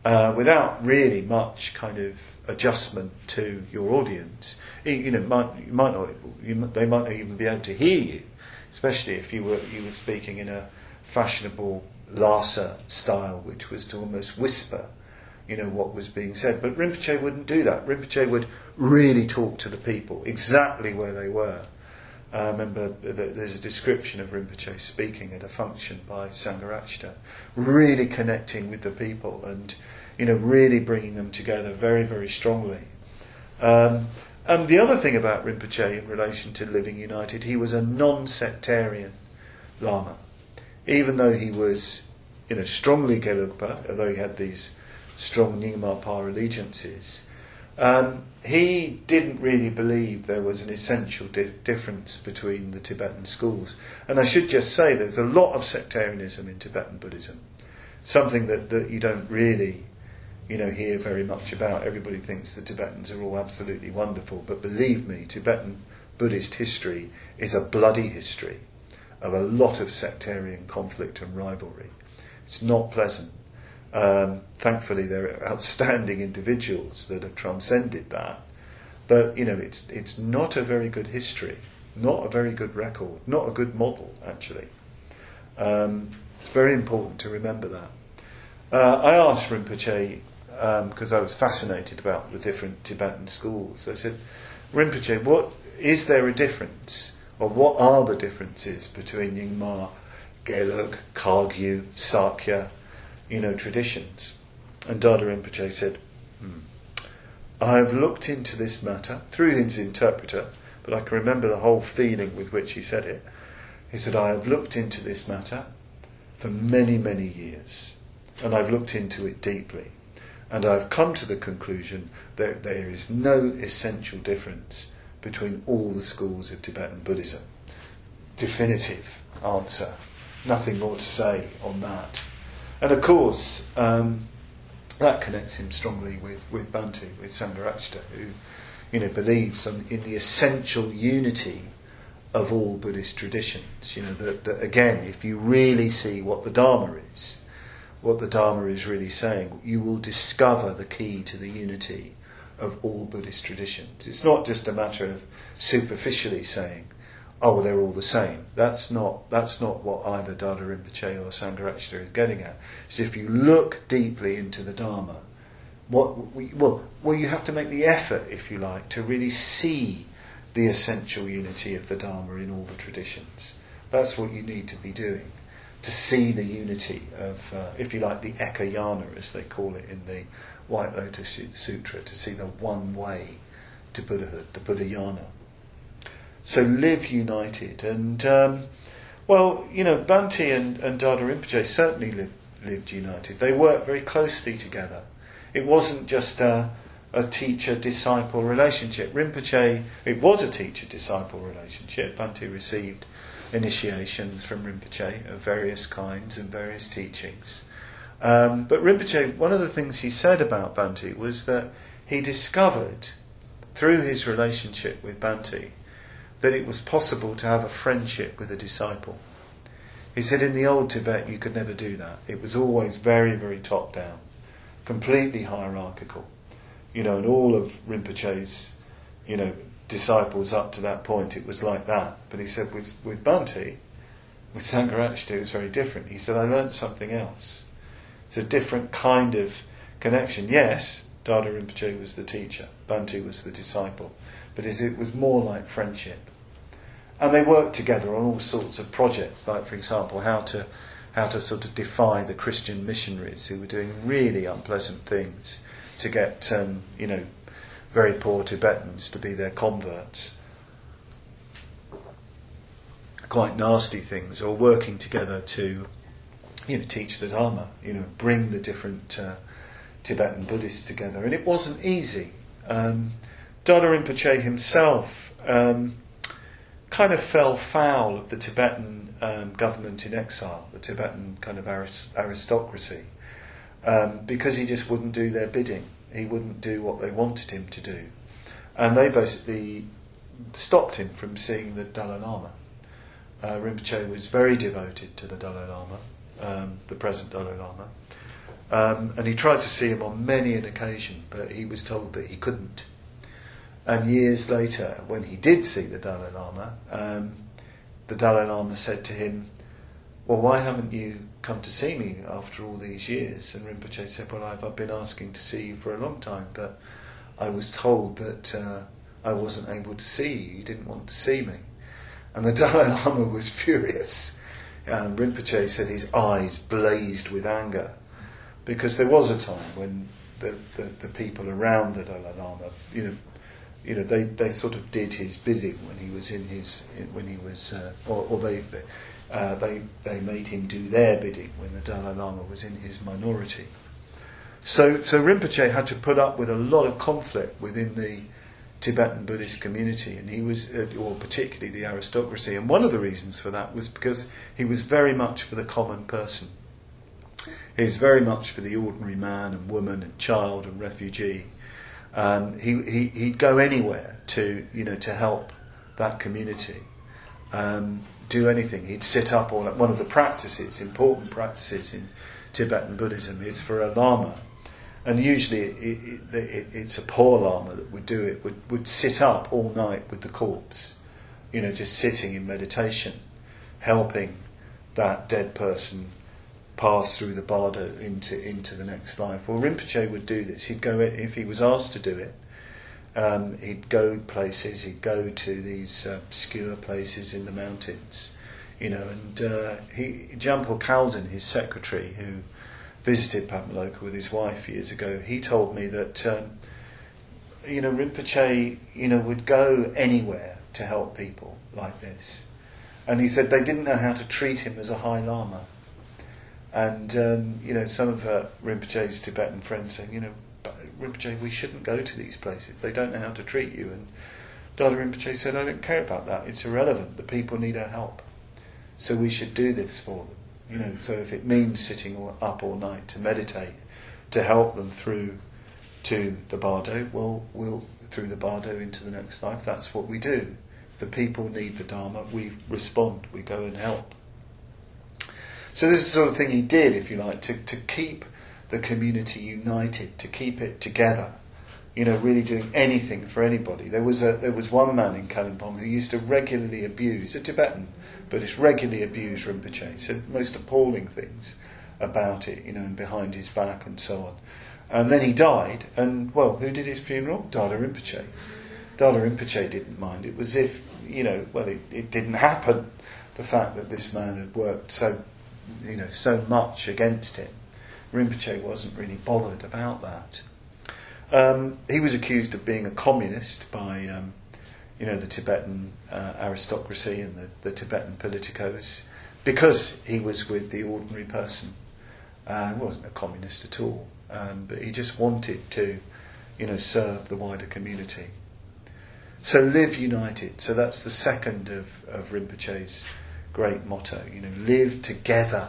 A: uh, without really much kind of adjustment to your audience. You, you know, might, you might not, you, they might not even be able to hear you, especially if you were you were speaking in a fashionable Lhasa style, which was to almost whisper, you know, what was being said. But Rinpoche wouldn't do that. Rinpoche would really talk to the people exactly where they were. I remember that there's a description of Rinpoche speaking at a function by Sangharakshita, really connecting with the people and, you know, really bringing them together very, very strongly. Um, and the other thing about Rinpoche in relation to living united, he was a non-sectarian Lama. Even though he was, you know, strongly Gelugpa, although he had these strong Nyingma Pa allegiances, um, he didn't really believe there was an essential di- difference between the Tibetan schools. And I should just say there's a lot of sectarianism in Tibetan Buddhism, something that, that you don't really, you know, hear very much about. Everybody thinks the Tibetans are all absolutely wonderful, but believe me, Tibetan Buddhist history is a bloody history of a lot of sectarian conflict and rivalry. It's not pleasant. Um, thankfully, there are outstanding individuals that have transcended that, but you know, it's it's not a very good history, not a very good record, not a good model actually. Um, it's very important to remember that. Uh, I asked Rinpoche because um, I was fascinated about the different Tibetan schools. I said, Rinpoche, what is there a difference? Or what are the differences between Nyingma, Gelug, Kagyu, Sakya, you know, traditions? And Dada Rinpoche said, hmm, I have looked into this matter through his interpreter, but I can remember the whole feeling with which he said it. He said, I have looked into this matter for many, many years, and I've looked into it deeply, and I've come to the conclusion that there is no essential difference between all the schools of Tibetan Buddhism. Definitive answer. Nothing more to say on that. And of course, um, that connects him strongly with, with Bhante, with Sangharakshita, who, you know, believes in, in the essential unity of all Buddhist traditions. You know, that, that again, if you really see what the Dharma is, what the Dharma is really saying, you will discover the key to the unity of all Buddhist traditions. It's not just a matter of superficially saying, oh, well, they're all the same. That's not that's not what either Dada Rinpoche or Sangharakshita is getting at. It's if you look deeply into the Dharma, what we, well, well, you have to make the effort, if you like, to really see the essential unity of the Dharma in all the traditions. That's what you need to be doing, to see the unity of, uh, if you like, the Ekayana, as they call it in the White Lotus Sutra, to see the one way to Buddhahood, the Buddhayana. So live united. And, um, well, you know, Bhante and, and Dada Rinpoche certainly lived, lived united. They worked very closely together. It wasn't just a, a teacher-disciple relationship. Rinpoche, it was a teacher-disciple relationship. Bhante received initiations from Rinpoche of various kinds and various teachings. Um, but Rinpoche, one of the things he said about Bhante was that he discovered, through his relationship with Bhante, that it was possible to have a friendship with a disciple. He said in the old Tibet you could never do that. It was always very, very top down, completely hierarchical. You know, and all of Rinpoche's, you know, disciples up to that point, it was like that. But he said with, with Bhante, with Sangharakshita, it was very different. He said, I learnt something else. It's a different kind of connection. Yes, Dada Rinpoche was the teacher, Bhante was the disciple, but it was more like friendship. And they worked together on all sorts of projects, like, for example, how to how to sort of defy the Christian missionaries who were doing really unpleasant things to get, um, you know, very poor Tibetans to be their converts. Quite nasty things, or working together to, you know, teach the Dharma, you know, bring the different uh, Tibetan Buddhists together. And it wasn't easy. Um, Dada Rinpoche himself um, kind of fell foul of the Tibetan um, government in exile, the Tibetan kind of arist- aristocracy, um, because he just wouldn't do their bidding. He wouldn't do what they wanted him to do. And they basically stopped him from seeing the Dalai Lama. Uh, Rinpoche was very devoted to the Dalai Lama, um, the present Dalai Lama. Um, and he tried to see him on many an occasion, but he was told that he couldn't. And years later, when he did see the Dalai Lama, um, the Dalai Lama said to him, well, why haven't you come to see me after all these years? And Rinpoche said, well, I've, I've been asking to see you for a long time, but I was told that uh, I wasn't able to see you, you didn't want to see me. And the Dalai Lama was furious. And Rinpoche said his eyes blazed with anger, because there was a time when the, the, the people around the Dalai Lama, you know, you know, they, they sort of did his bidding when he was in his when he was, uh, or, or they uh, they they made him do their bidding when the Dalai Lama was in his minority. So so Rinpoche had to put up with a lot of conflict within the Tibetan Buddhist community, and he was, uh, or particularly the aristocracy. And one of the reasons for that was because he was very much for the common person. He was very much for the ordinary man and woman and child and refugee. Um, he, he he'd go anywhere to you know to help that community, um, do anything. He'd sit up all. One of the practices, important practices in Tibetan Buddhism, is for a lama, and usually it, it, it, it's a poor lama that would do it. Would would sit up all night with the corpse, you know, just sitting in meditation, helping that dead person pass through the bardo into into the next life. Well, Rinpoche would do this. He'd go, if he was asked to do it, um, he'd go places. He'd go to these uh, obscure places in the mountains, you know. And uh, he, Jampal Kalden, his secretary, who visited Pamaloka with his wife years ago, he told me that um, you know Rinpoche, you know, would go anywhere to help people like this, and he said they didn't know how to treat him as a high lama. And, um, you know, some of uh, Rinpoche's Tibetan friends saying, you know, Rinpoche, we shouldn't go to these places. They don't know how to treat you. And Dada Rinpoche said, I don't care about that. It's irrelevant. The people need our help. So we should do this for them. You know, so if it means sitting all, up all night to meditate, to help them through to the bardo, well, we'll through the bardo into the next life. That's what we do. The people need the Dharma. We respond. We go and help. So this is the sort of thing he did, if you like, to, to keep the community united, to keep it together, you know, really doing anything for anybody. There was a there was one man in Kalimpong who used to regularly abuse, a Tibetan, but it's regularly abused Rinpoche, said most appalling things about it, you know, and behind his back and so on. And then he died, and, well, who did his funeral? Dada Rinpoche. Dada Rinpoche didn't mind. It was if, you know, well, it, it didn't happen, the fact that this man had worked so you know, so much against him. Rinpoche wasn't really bothered about that. Um, he was accused of being a communist by, um, you know, the Tibetan uh, aristocracy and the, the Tibetan politicos, because he was with the ordinary person. Uh, he wasn't a communist at all, um, but he just wanted to, you know, serve the wider community. So live united. So that's the second of, of Rinpoche's great motto, you know, live together,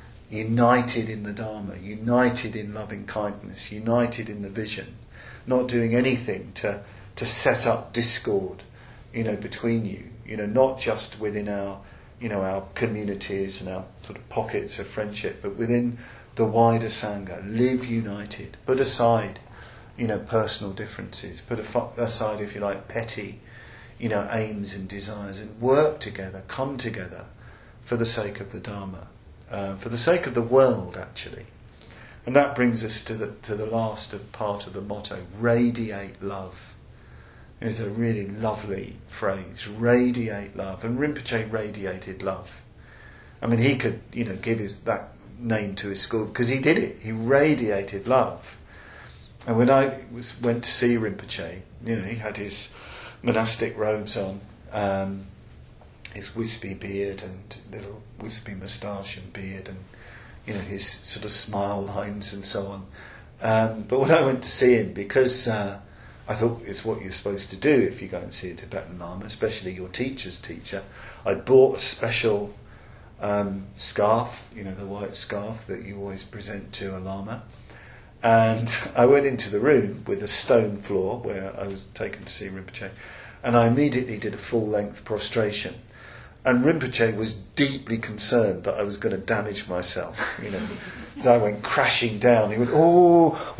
A: united in the Dharma, united in loving kindness, united in the vision, not doing anything to to set up discord, you know, between you, you know, not just within our, you know, our communities and our sort of pockets of friendship, but within the wider Sangha. Live united, put aside, you know, personal differences, put aside, if you like, petty, you know, aims and desires, and work together, come together for the sake of the Dharma, uh, for the sake of the world, actually. And that brings us to the to the last of part of the motto: radiate love. It's a really lovely phrase, radiate love. And Rinpoche radiated love. I mean, he could, you know, give his that name to his school because he did it. He radiated love. And when I was went to see Rinpoche, you know, he had his monastic robes on, um, his wispy beard and little wispy moustache and beard, and, you know, his sort of smile lines and so on. Um, but when I went to see him, because uh, I thought it's what you're supposed to do if you go and see a Tibetan Lama, especially your teacher's teacher, I bought a special um, scarf, you know, the white scarf that you always present to a Lama. And I went into the room with a stone floor where I was taken to see Rinpoche, and I immediately did a full-length prostration. And Rinpoche was deeply concerned that I was going to damage myself, you know. So I went crashing down. He went, oh,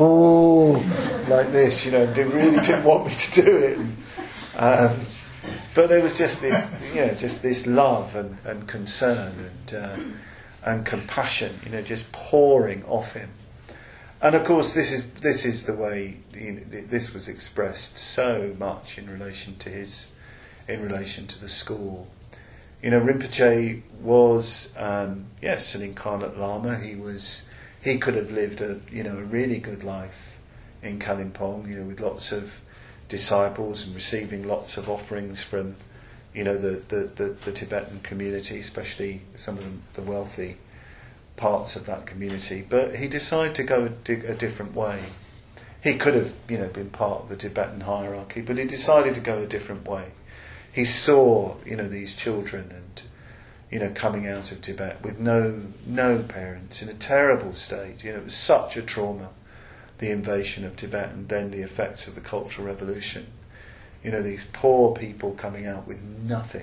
A: oh, like this, you know, and didn't, really didn't want me to do it. Um, but there was just this, you know, just this love and, and concern and uh, and compassion, you know, just pouring off him. And of course, this is this is the way, you know, this was expressed so much in relation to his, in relation to the school. You know, Rinpoche was, um, yes, an incarnate Lama. He was, he could have lived a, you know, a really good life in Kalimpong, you know, with lots of disciples and receiving lots of offerings from, you know, the, the, the, the Tibetan community, especially some of the, the wealthy parts of that community. But he decided to go a, a different way. He could have, you know, been part of the Tibetan hierarchy, but he decided to go a different way. He saw, you know, these children and, you know, coming out of Tibet with no no parents in a terrible state. You know, it was such a trauma, the invasion of Tibet and then the effects of the Cultural Revolution. You know, these poor people coming out with nothing,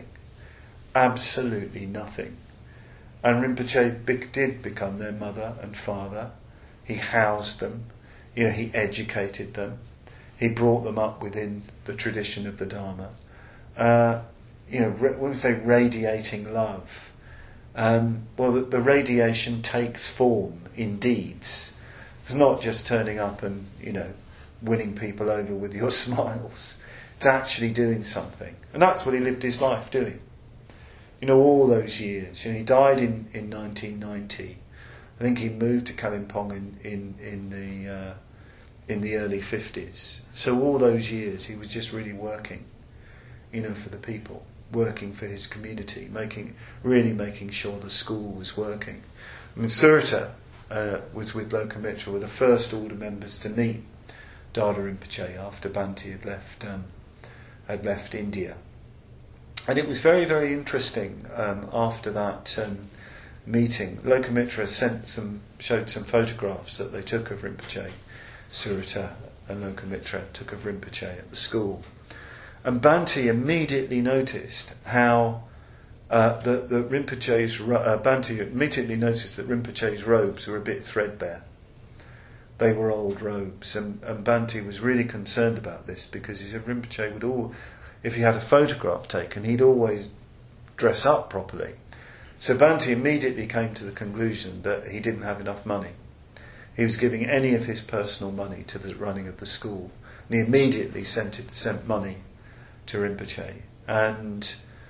A: absolutely nothing. And Rinpoche be- did become their mother and father. He housed them, you know, he educated them. He brought them up within the tradition of the Dharma. Uh, you know, ra- when we say radiating love, um, well, the, the radiation takes form in deeds. It's not just turning up and, you know, winning people over with your smiles. It's actually doing something. And that's what he lived his life doing. You know, all those years. You know, he died in, in nineteen ninety. I think he moved to Kalimpong in, in, in the uh, in the early fifties. So all those years he was just really working, you know, for the people, working for his community, making really making sure the school was working. I mean, Surita uh, was with Lokamitra, were the first order members to meet Dada Rinpoche after Bhante had left um, had left India. And it was very, very interesting um, after that um, meeting. Lokamitra sent some, showed some photographs that they took of Rinpoche. Surita and Lokamitra took of Rinpoche at the school. And Bhante immediately noticed how uh, the, the Rinpoche's uh, Bhante immediately noticed that Rinpoche's robes were a bit threadbare. They were old robes, and, and Bhante was really concerned about this because he said Rinpoche would all, if he had a photograph taken, he'd always dress up properly. So Bhante immediately came to the conclusion that he didn't have enough money. He was giving any of his personal money to the running of the school, and he immediately sent it, sent money to Rinpoche. And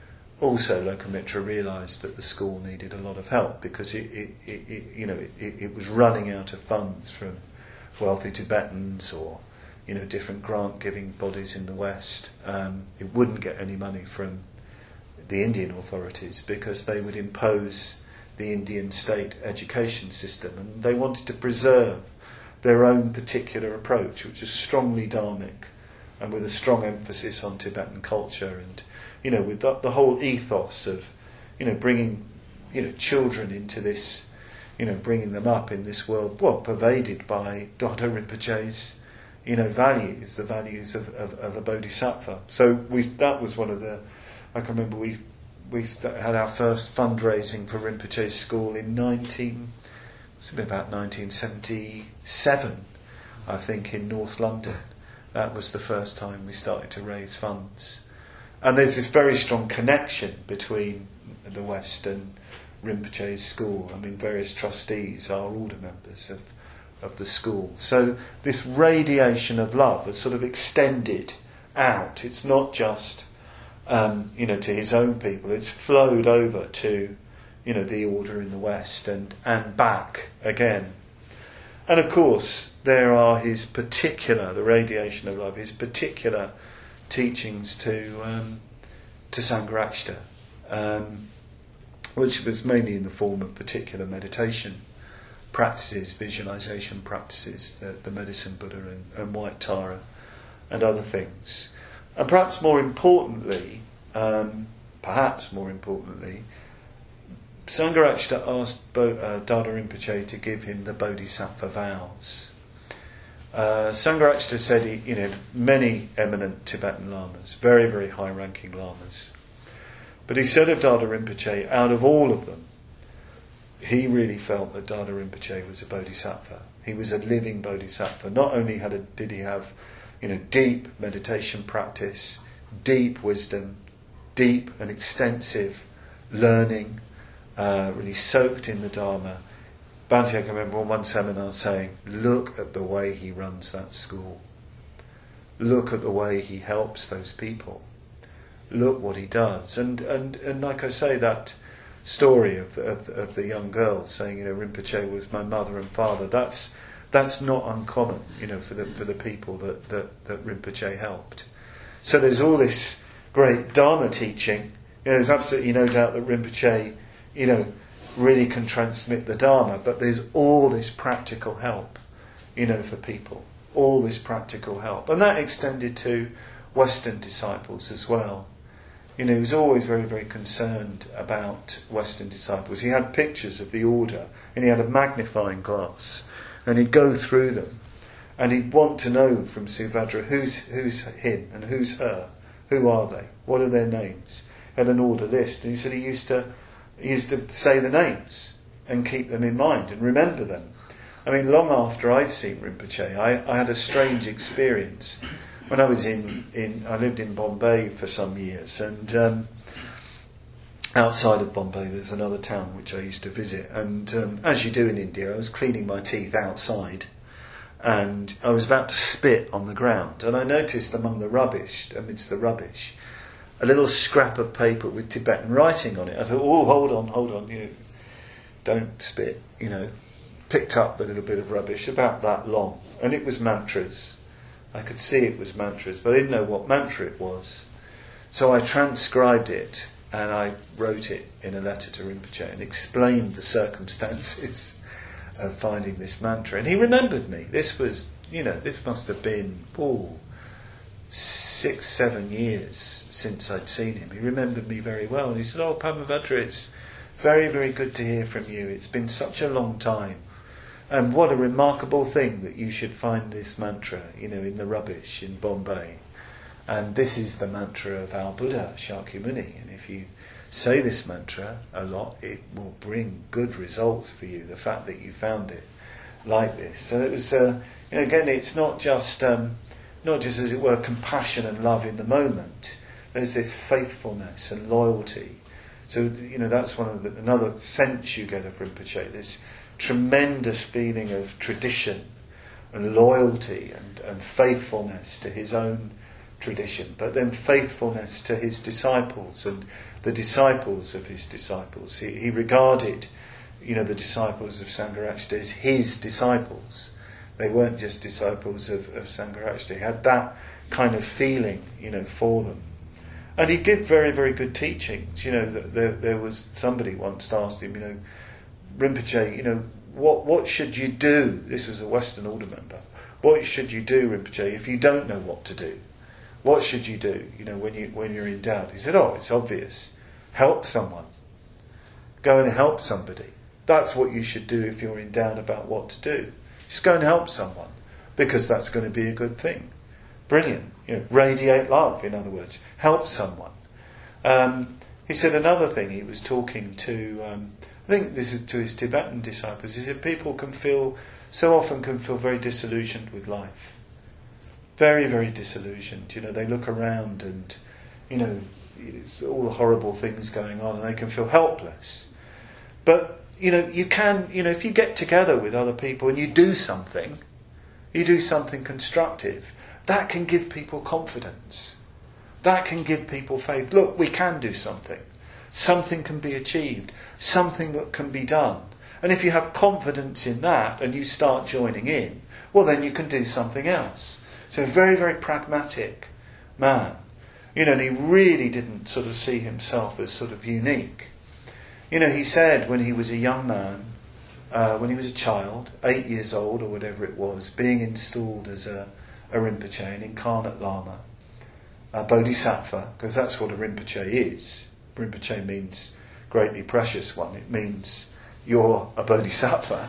A: also Lokamitra realised that the school needed a lot of help because it, it, it, it you know, it, it was running out of funds from wealthy Tibetans or, you know, different grant-giving bodies in the West. Um, it wouldn't get any money from the Indian authorities because they would impose the Indian state education system, and they wanted to preserve their own particular approach, which is strongly dharmic and with a strong emphasis on Tibetan culture, and, you know, with the, the whole ethos of, you know, bringing, you know, children into this, you know, bringing them up in this world, well, pervaded by Dada Rinpoche's, you know, values, the values of, of, of a bodhisattva. So we that was one of the, I can remember we we had our first fundraising for Rinpoche's school in nineteen, it's been about nineteen seventy-seven, I think, in North London. That was the first time we started to raise funds. And there's this very strong connection between the West and Rinpoche's school. I mean, various trustees are order members of, of the school. So this radiation of love has sort of extended out. It's not just, um, you know, to his own people. It's flowed over to, you know, the order in the West and, and back again. And of course, there are his particular, the radiation of love, his particular teachings to um, to Sangharakshita, um, which was mainly in the form of particular meditation practices, visualization practices, the, the Medicine Buddha and, and White Tara and other things. And perhaps more importantly, um, perhaps more importantly, Sangharakshita asked Bo- uh, Dada Rinpoche to give him the Bodhisattva vows. Uh, Sangharakshita said he, you know, many eminent Tibetan lamas, very, very high-ranking lamas, But he said of Dada Rinpoche, out of all of them, he really felt that Dada Rinpoche was a bodhisattva. He was a living bodhisattva. Not only had a, did he have, you know, deep meditation practice, deep wisdom, deep and extensive learning, uh, really soaked in the Dharma. Bhante, I can remember on one seminar saying, look at the way he runs that school. Look at the way he helps those people. Look what he does. And and, and like I say, that story of the, of, the, of the young girl saying, you know, Rinpoche was my mother and father, that's that's not uncommon, you know, for the for the people that, that, that Rinpoche helped. So there's all this great Dharma teaching. You know, there's absolutely no doubt that Rinpoche, you know, really can transmit the Dharma, but there's all this practical help, you know, for people. All this practical help. And that extended to Western disciples as well. You know, he was always very, very concerned about Western disciples. He had pictures of the order, and he had a magnifying glass, and he'd go through them, and he'd want to know from Subhadra who's who's him and who's her, who are they, what are their names. He had an order list, and he said he used to he used to say the names and keep them in mind and remember them. I mean, long after I'd seen Rinpoche, I, I had a strange experience. When I was in, in, I lived in Bombay for some years, and um, outside of Bombay there's another town which I used to visit, and um, as you do in India, I was cleaning my teeth outside, and I was about to spit on the ground, and I noticed among the rubbish, amidst the rubbish, a little scrap of paper with Tibetan writing on it. I thought, oh, hold on, hold on, you know, don't spit, you know. Picked up the little bit of rubbish, about that long, and it was mantras. I could see it was mantras, but I didn't know what mantra it was. So I transcribed it, and I wrote it in a letter to Rinpoche and explained the circumstances of finding this mantra. And he remembered me. This was, you know, this must have been, oh, six, seven years since I'd seen him. He remembered me very well, and he said, oh, Padmavajra, it's very, very good to hear from you. It's been such a long time. And what a remarkable thing that you should find this mantra, you know, in the rubbish in Bombay. And this is the mantra of our Buddha, Shakyamuni. And if you say this mantra a lot, it will bring good results for you, the fact that you found it like this. So it was, uh, you know, again, it's not just, um, not just, as it were, compassion and love in the moment. There's this faithfulness and loyalty. So, you know, that's one of the, another sense you get of Rinpoche, this tremendous feeling of tradition and loyalty and, and faithfulness to his own tradition, but then faithfulness to his disciples and the disciples of his disciples. He, he regarded, you know, the disciples of Sangharakshita as his disciples. They weren't just disciples of, of Sangharakshita. He had that kind of feeling, you know, for them. And he gave very, very good teachings. You know, there, there was somebody once asked him, you know, Rinpoche, you know, what what should you do? This is a Western Order member. What should you do, Rinpoche, if you don't know what to do? What should you do, you know, when you when you're in doubt? He said, oh, it's obvious. Help someone. Go and help somebody. That's what you should do if you're in doubt about what to do. Just go and help someone, because that's going to be a good thing. Brilliant. You know, radiate love, in other words. Help someone. Um, he said another thing, he was talking to, um, I think this is to his Tibetan disciples, he said people can feel, so often can feel very disillusioned with life. Very, very disillusioned. You know, they look around and, you know, it's all the horrible things going on, and they can feel helpless. But, you know, you can, you know, if you get together with other people and you do something, you do something constructive, that can give people confidence. That can give people faith. Look, we can do something. Something can be achieved. Something that can be done. And if you have confidence in that and you start joining in, well, then you can do something else. So a very, very pragmatic man. You know, and he really didn't sort of see himself as sort of unique. You know, he said when he was a young man, uh, when he was a child, eight years old or whatever it was, being installed as a, a Rinpoche, an incarnate Lama, a Bodhisattva, because that's what a Rinpoche is. Rinpoche means greatly precious one. It means you're a Bodhisattva.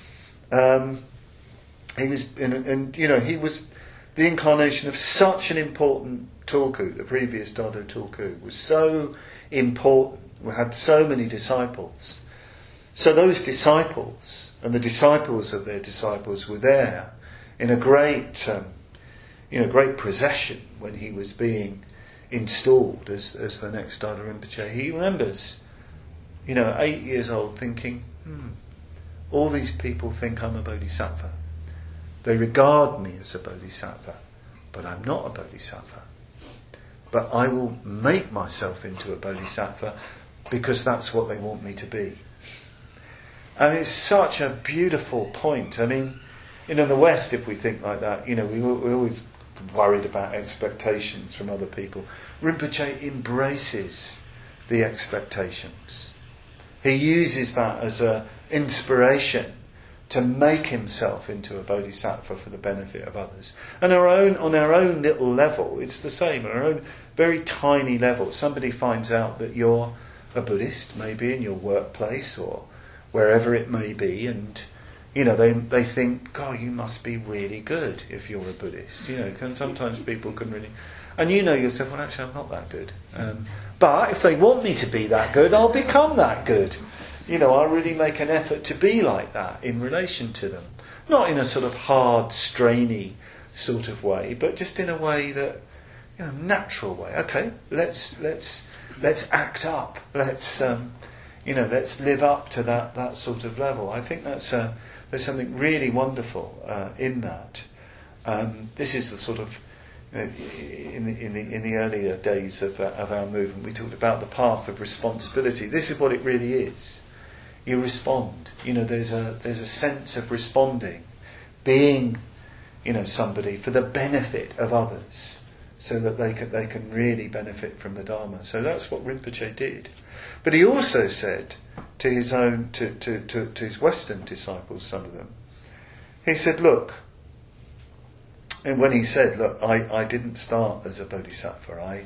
A: Um, he was, in, and you know, he was the incarnation of such an important Tulku. The previous Dado Tulku was so important. We had so many disciples. So those disciples and the disciples of their disciples were there in a great, um, you know, great procession when he was being installed as as the next Dada Rinpoche. He remembers, you know, eight years old, thinking, hmm, all these people think I'm a bodhisattva. They regard me as a bodhisattva, but I'm not a bodhisattva. But I will make myself into a bodhisattva because that's what they want me to be. And it's such a beautiful point. I mean, you know, in the West, if we think like that, you know, we, we're always worried about expectations from other people. Rinpoche embraces the expectations. He uses that as an inspiration to make himself into a bodhisattva for the benefit of others. And our own, on our own little level, it's the same. On our own very tiny level, somebody finds out that you're a Buddhist, maybe in your workplace or wherever it may be, and you know they they think, God, you must be really good if you're a Buddhist. You know, can, sometimes people can really, and you know yourself, well, actually, I'm not that good. Um, but if they want me to be that good, I'll become that good. You know, I'll really make an effort to be like that in relation to them, not in a sort of hard, strainy sort of way, but just in a way that, you know, natural way. Okay, let's let's let's act up. Let's um, you know, let's live up to that that sort of level. I think that's a, there's something really wonderful uh, in that. Um, this is the sort of uh, in the in the in the earlier days of uh, of our movement, we talked about the path of responsibility. This is what it really is. You respond. You know, there's a there's a sense of responding, being, you know, somebody for the benefit of others, so that they can they can really benefit from the Dharma. So that's what Rinpoche did. But he also said to his own, to, to, to, to his Western disciples, some of them, he said, look, and when he said, look, I, I didn't start as a bodhisattva, I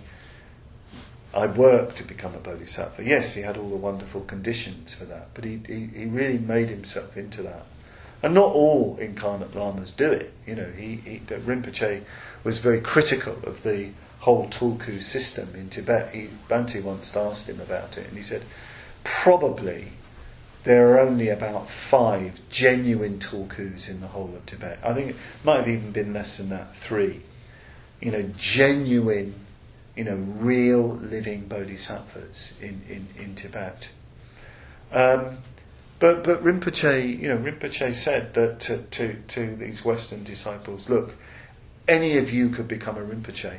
A: I worked to become a bodhisattva. Yes, he had all the wonderful conditions for that, but he, he, he really made himself into that. And not all incarnate lamas do it. You know, he, he Rinpoche was very critical of the whole tulku system in Tibet. He, Bhante once asked him about it, and he said, probably there are only about five genuine tulkus in the whole of Tibet. I think it might have even been less than that, three. You know, genuine, you know, real living bodhisattvas in, in, in Tibet. Um, but but Rinpoche, you know, Rinpoche said that to, to, to these Western disciples, look, any of you could become a Rinpoche.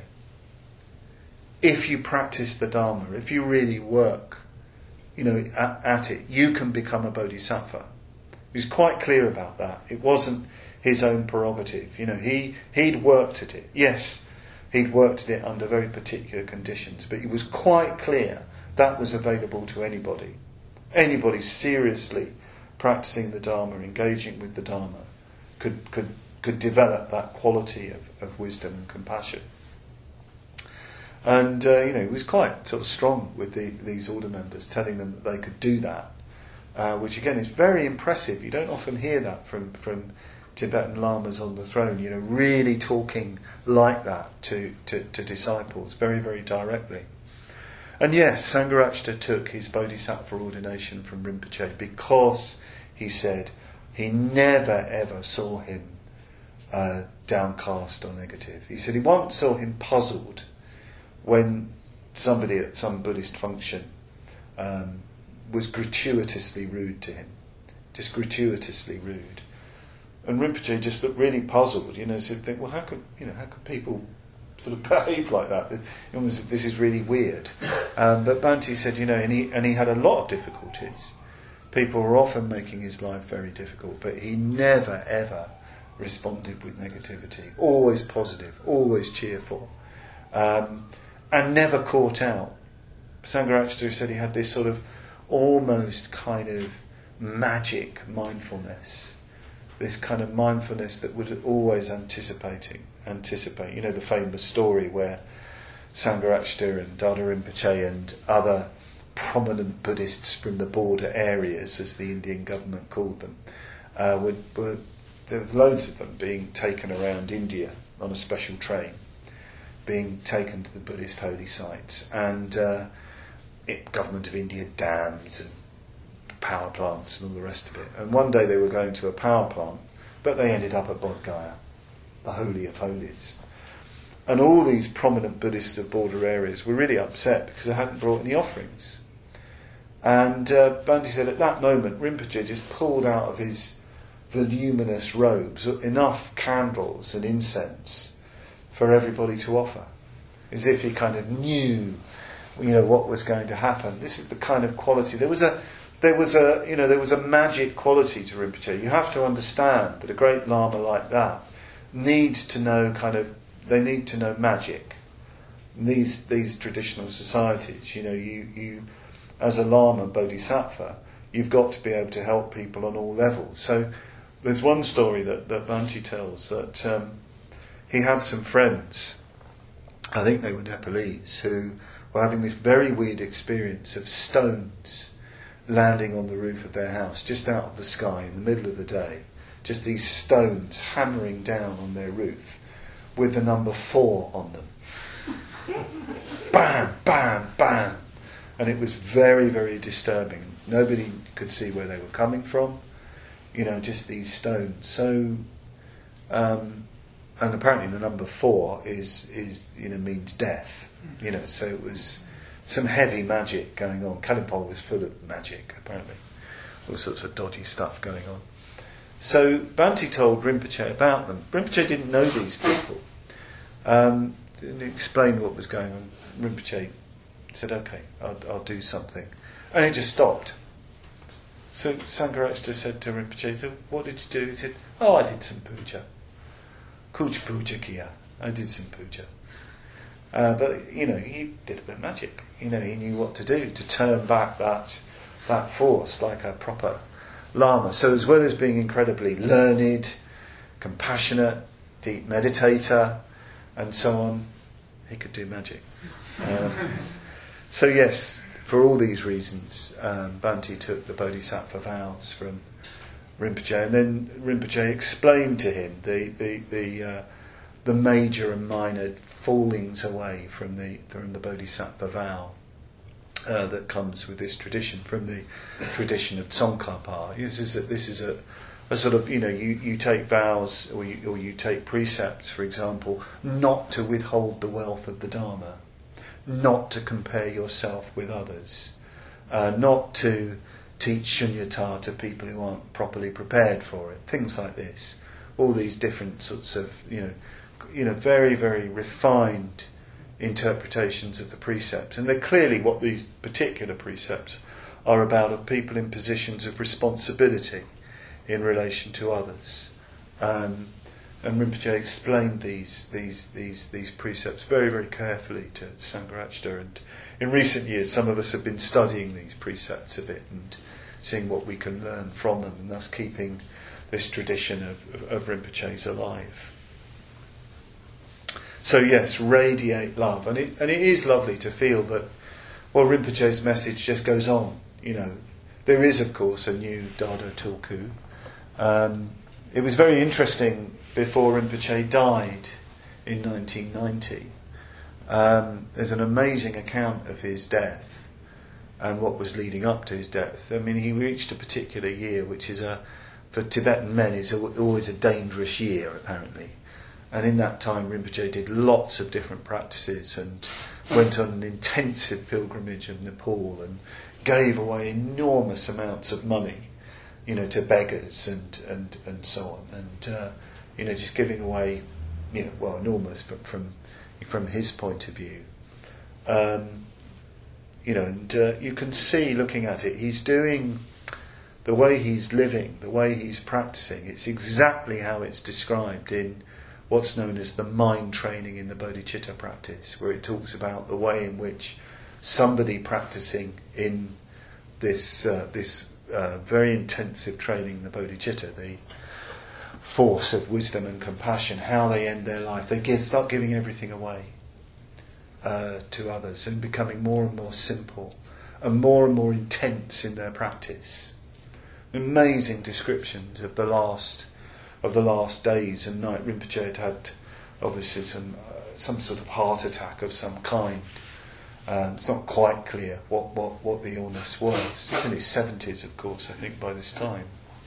A: If you practice the Dharma, if you really work, you know, at, at it, you can become a bodhisattva. He was quite clear about that. It wasn't his own prerogative. You know, he he'd worked at it. Yes, he'd worked at it under very particular conditions, but he was quite clear that was available to anybody. Anybody seriously practicing the Dharma, engaging with the Dharma, could could could develop that quality of, of wisdom and compassion. And, uh, you know, he was quite sort of strong with the, these order members, telling them that they could do that, uh, which again is very impressive. You don't often hear that from, from Tibetan lamas on the throne, you know, really talking like that to, to, to disciples, very, very directly. And yes, Sangharakshita took his bodhisattva ordination from Rinpoche because, he said, he never ever saw him uh, downcast or negative. He said he once saw him puzzled when somebody at some Buddhist function um, was gratuitously rude to him, just gratuitously rude, and Rinpoche just looked really puzzled. You know, so think, well, how could you know how could people sort of behave like that? It was, this is really weird. Um, but Bhante said, you know, and he and he had a lot of difficulties. People were often making his life very difficult, but he never ever responded with negativity. Always positive, always cheerful. Um, And never caught out. Sangharakshita said he had this sort of almost kind of magic mindfulness, this kind of mindfulness that would always anticipating, anticipate. You know, the famous story where Sangharakshita and Dada Rinpoche and other prominent Buddhists from the border areas, as the Indian government called them, uh, were, were, there was loads of them being taken around India on a special train, being taken to the Buddhist holy sites, and uh, it, government of India dams and power plants and all the rest of it. And one day they were going to a power plant, but they ended up at Bodh Gaya, the holy of holies. And all these prominent Buddhists of border areas were really upset because they hadn't brought any offerings. And uh, Bhante said at that moment Rinpoche just pulled out of his voluminous robes enough candles and incense for everybody to offer, as if he kind of knew, you know, what was going to happen. This is the kind of quality. There was a, there was a, you know, there was a magic quality to Rinpoche. You have to understand that a great Lama like that needs to know kind of, they need to know magic. These these traditional societies, you know, you you as a Lama Bodhisattva, you've got to be able to help people on all levels. So there's one story that, that Bhante tells that um, he had some friends, I think they were Nepalese, who were having this very weird experience of stones landing on the roof of their house, just out of the sky in the middle of the day. Just these stones hammering down on their roof with the number four on them. Bam, bam, bam. And it was very, very disturbing. Nobody could see where they were coming from. You know, just these stones. So, um, and apparently the number four is, is you know, means death. You know, so it was some heavy magic going on. Kalimpong was full of magic, apparently. All sorts of dodgy stuff going on. So Bhante told Rinpoche about them. Rinpoche didn't know these people. Um, didn't explain what was going on. Rinpoche said, "Okay, I'll, I'll do something," and it just stopped. So Sangharakshita said to Rinpoche, "So what did you do?" He said, "Oh, I did some puja. Kuch puja kiya. I did some puja." Uh, but you know, he did a bit of magic. You know, he knew what to do to turn back that that force like a proper Lama. So as well as being incredibly learned, compassionate, deep meditator, and so on, he could do magic. Um, so yes, for all these reasons, um, Bhante took the Bodhisattva vows from Rinpoche, and then Rinpoche explained to him the the the, uh, the major and minor fallings away from the from the Bodhisattva vow uh, that comes with this tradition, from the tradition of Tsongkhapa. This is a, this is a, a sort of, you know, you, you take vows or you, or you take precepts, for example, not to withhold the wealth of the Dharma, not to compare yourself with others, uh, not to teach shunyata to people who aren't properly prepared for it, things like this. All these different sorts of, you know, you know, very, very refined interpretations of the precepts. And they're clearly what these particular precepts are about, of people in positions of responsibility in relation to others. Um, and Rinpoche explained these these these these precepts very, very carefully to Sangharakshita, and in recent years some of us have been studying these precepts a bit and seeing what we can learn from them, and thus keeping this tradition of, of, of Rinpoche's alive. So yes, radiate love, and it and it is lovely to feel that, well, Rinpoche's message just goes on. You know, there is of course a new Dada Tulku. Um, it was very interesting before Rinpoche died in nineteen ninety. Um, there's an amazing account of his death and what was leading up to his death. I mean, he reached a particular year, which is a, for Tibetan men, is a, always a dangerous year apparently. And in that time, Rinpoche did lots of different practices and went on an intensive pilgrimage of Nepal and gave away enormous amounts of money, you know, to beggars and, and, and so on. And, uh, you know, just giving away, you know, well, enormous from from, from his point of view. Um, you know, and uh, you can see, looking at it, he's doing, the way he's living, the way he's practicing, it's exactly how it's described in what's known as the mind training in the bodhicitta practice, where it talks about the way in which somebody practicing in this uh, this uh, very intensive training in the bodhicitta, the force of wisdom and compassion, how they end their life. They give, start giving everything away uh, to others and becoming more and more simple and more and more intense in their practice. Amazing descriptions of the last of the last days and night. Rinpoche had had obviously some uh, some sort of heart attack of some kind, Um, it's not quite clear what, what, what the illness was. He's in his seventies, of course, I think, by this time.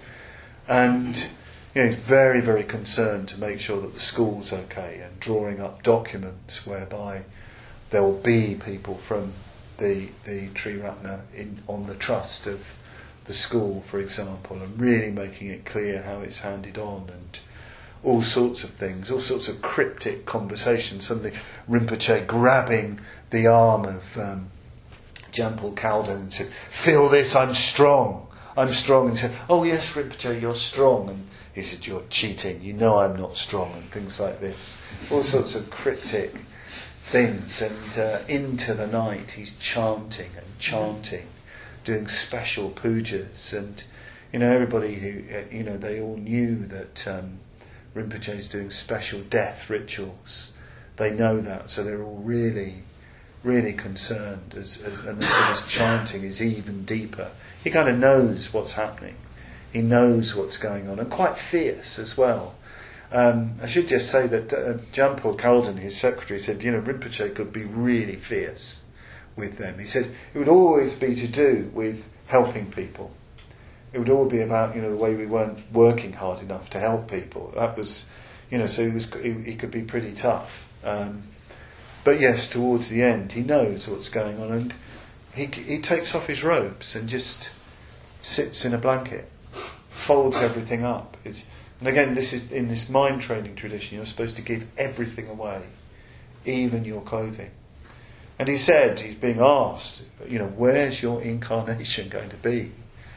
A: And you know, he's very, very concerned to make sure that the school's okay, and drawing up documents whereby there will be people from the the Triratna in on the trust of the school, for example, and really making it clear how it's handed on, and all sorts of things, all sorts of cryptic conversations. Suddenly Rinpoche grabbing the arm of um, Jampal Kalden and said, "Feel this, I'm strong, I'm strong." And he said, "Oh yes, Rinpoche, you're strong." And he said, "You're cheating, you know I'm not strong," and things like this. All sorts of cryptic things. And uh, into the night he's chanting and chanting, doing special pujas. And you know, everybody who, uh, you know, they all knew that um, Rinpoche's doing special death rituals. They know that, so they're all really, really concerned, as, as, and so his chanting is even deeper. He kind of knows what's happening. He knows what's going on, and quite fierce as well. Um, I should just say that uh, Jampal Kalden, his secretary, said, you know, Rinpoche could be really fierce with them. He said it would always be to do with helping people. It would all be about, you know, the way we weren't working hard enough to help people. That was, you know, so he was he, he could be pretty tough. Um, but yes, towards the end, he knows what's going on, and he he takes off his robes and just sits in a blanket, folds everything up. It's, and again, this is in this mind training tradition. You're supposed to give everything away, even your clothing. And he said, he's being asked, you know, where's your incarnation going to be?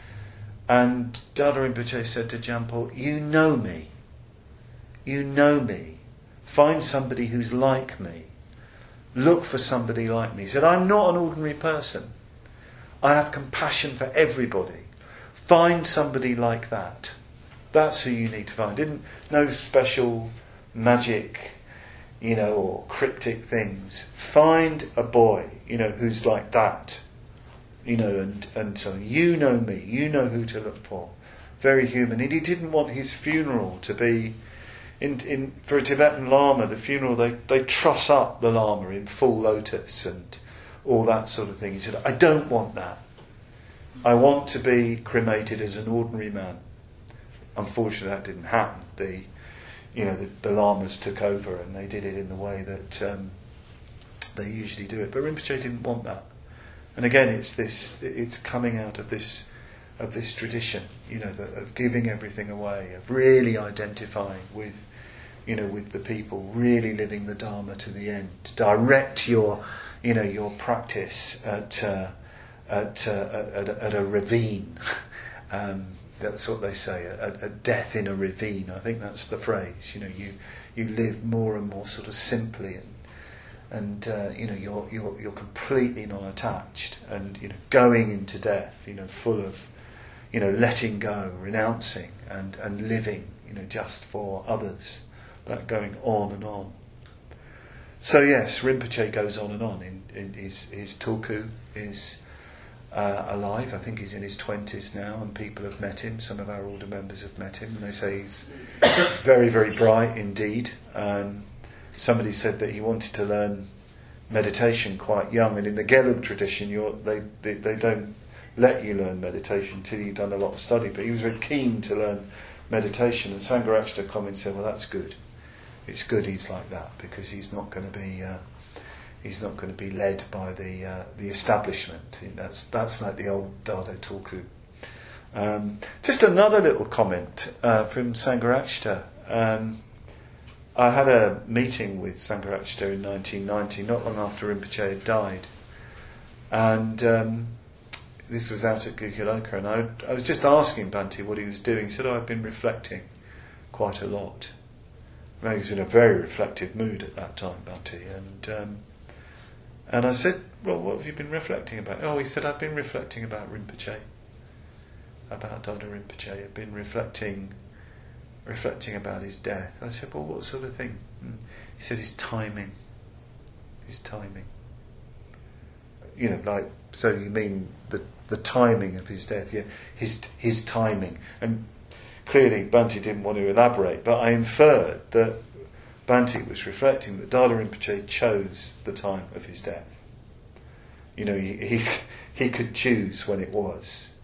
A: And Dada Rinpoche said to Jampal, you know me. You know me. Find somebody who's like me. Look for somebody like me. He said, I'm not an ordinary person. I have compassion for everybody. Find somebody like that. That's who you need to find. Didn't no special magic, you know, or cryptic things. Find a boy, you know, who's like that. You know, and, and so you know me, you know who to look for. Very human. And he didn't want his funeral to be, in in for a Tibetan Lama, the funeral, they, they truss up the Lama in full lotus and all that sort of thing. He said, I don't want that. I want to be cremated as an ordinary man. Unfortunately, that didn't happen. The, you know, the, the Lamas took over and they did it in the way that um, they usually do it. But Rinpoche didn't want that. And again, it's this, it's coming out of this, of this tradition, you know, the, of giving everything away, of really identifying with, you know, with the people, really living the Dharma to the end. Direct your, you know, your practice at uh, at, uh, at at a ravine. um, that's what they say, a, a death in a ravine. I think that's the phrase. You know, you you live more and more sort of simply and. And uh, you know, you're you're you're completely non-attached, and you know, going into death, you know, full of, you know, letting go, renouncing, and, and living, you know, just for others. That going on and on. So yes, Rinpoche goes on and on. In, in his his tulku is uh, alive. I think he's in his twenties now, and people have met him. Some of our older members have met him, and they say he's very, very bright indeed. Um, Somebody said that he wanted to learn meditation quite young, and in the Gelug tradition, you're, they, they they don't let you learn meditation until you've done a lot of study. But he was very keen to learn meditation, and Sangharakshita commented, said, "Well, that's good. It's good he's like that, because he's not going to be uh, he's not going to be led by the uh, the establishment. That's that's like the old Dado Tulku." Um, just another little comment uh, from Sangharakshita. Um, I had a meeting with Sangharakshita in nineteen ninety, not long after Rinpoche had died. And um, this was out at Gukyaloka, and I, I was just asking Bhante what he was doing. He said, oh, I've been reflecting quite a lot. He was in a very reflective mood at that time, Bhante. And, um, and I said, well, what have you been reflecting about? Oh, he said, I've been reflecting about Rinpoche, about Dada Rinpoche. I've been reflecting... reflecting about his death. I said, well, what sort of thing? He said, his timing. His timing. You know, like, so you mean the the timing of his death? Yeah, his his timing. And clearly Bhante didn't want to elaborate, but I inferred that Bhante was reflecting that Dada Rinpoche chose the time of his death. You know, he, he he could choose when it was,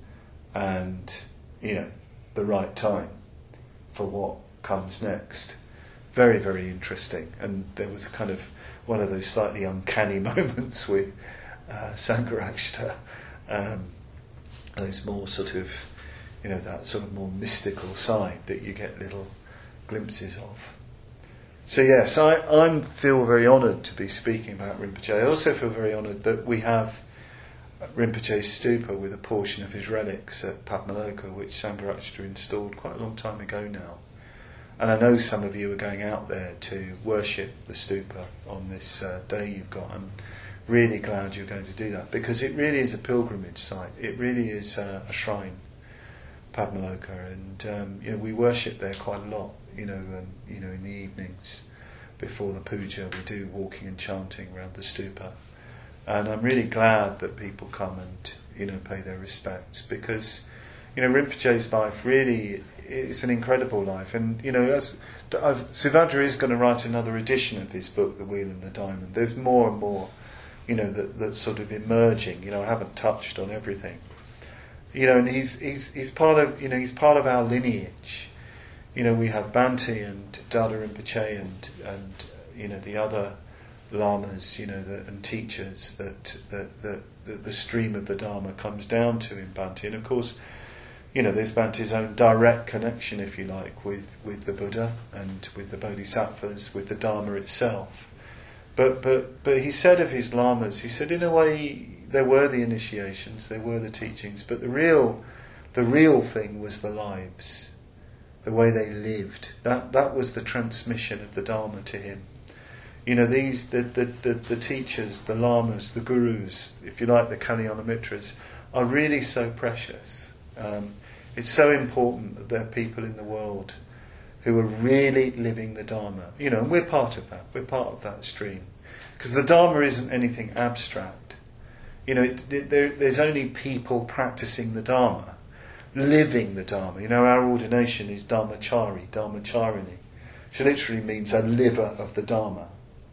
A: and you know, the right time for what comes next. Very, very interesting. And there was kind of one of those slightly uncanny moments with uh, Sangharakshita, um, those more sort of, you know, that sort of more mystical side that you get little glimpses of. So yes, I I'm feel very honoured to be speaking about Rinpoche. I also feel very honoured that we have Rinpoche's stupa with a portion of his relics at Padmaloka, which Sangharakshita installed quite a long time ago now. And I know some of you are going out there to worship the stupa on this uh, day you've got. I'm really glad you're going to do that, because it really is a pilgrimage site. It really is uh, a shrine, Padmaloka, and um, you know, we worship there quite a lot. You know, and you know, in the evenings before the puja, we do walking and chanting around the stupa, and I'm really glad that people come and you know pay their respects, because you know Rinpoche's life really is an incredible life, and you know, as I've, Suvajra is going to write another edition of his book, The Wheel and the Diamond. There's more and more, you know, that that's sort of emerging. You know, I haven't touched on everything. You know, and he's he's he's part of you know he's part of our lineage. You know, we have Bhante and Dada Rinpoche and and you know the other lamas, you know, the, and teachers that that, that that the stream of the Dharma comes down to in Bhante, and of course, you know, there's Bhante's own direct connection, if you like, with, with the Buddha and with the Bodhisattvas, with the Dharma itself. But but but he said of his lamas, he said in a way there were the initiations, there were the teachings, but the real the real thing was the lives. The way they lived, that that was the transmission of the Dharma to him. You know, these the the, the, the teachers, the lamas, the gurus, if you like, the Kalyana Mitras, are really so precious. Um, it's so important that there are people in the world who are really living the Dharma. You know, and we're part of that. We're part of that stream, because the Dharma isn't anything abstract. You know, it, it, there, there's only people practicing the Dharma. Living the Dharma. You know, our ordination is Dharmachari, Dharmacharini, which literally means a liver of the Dharma.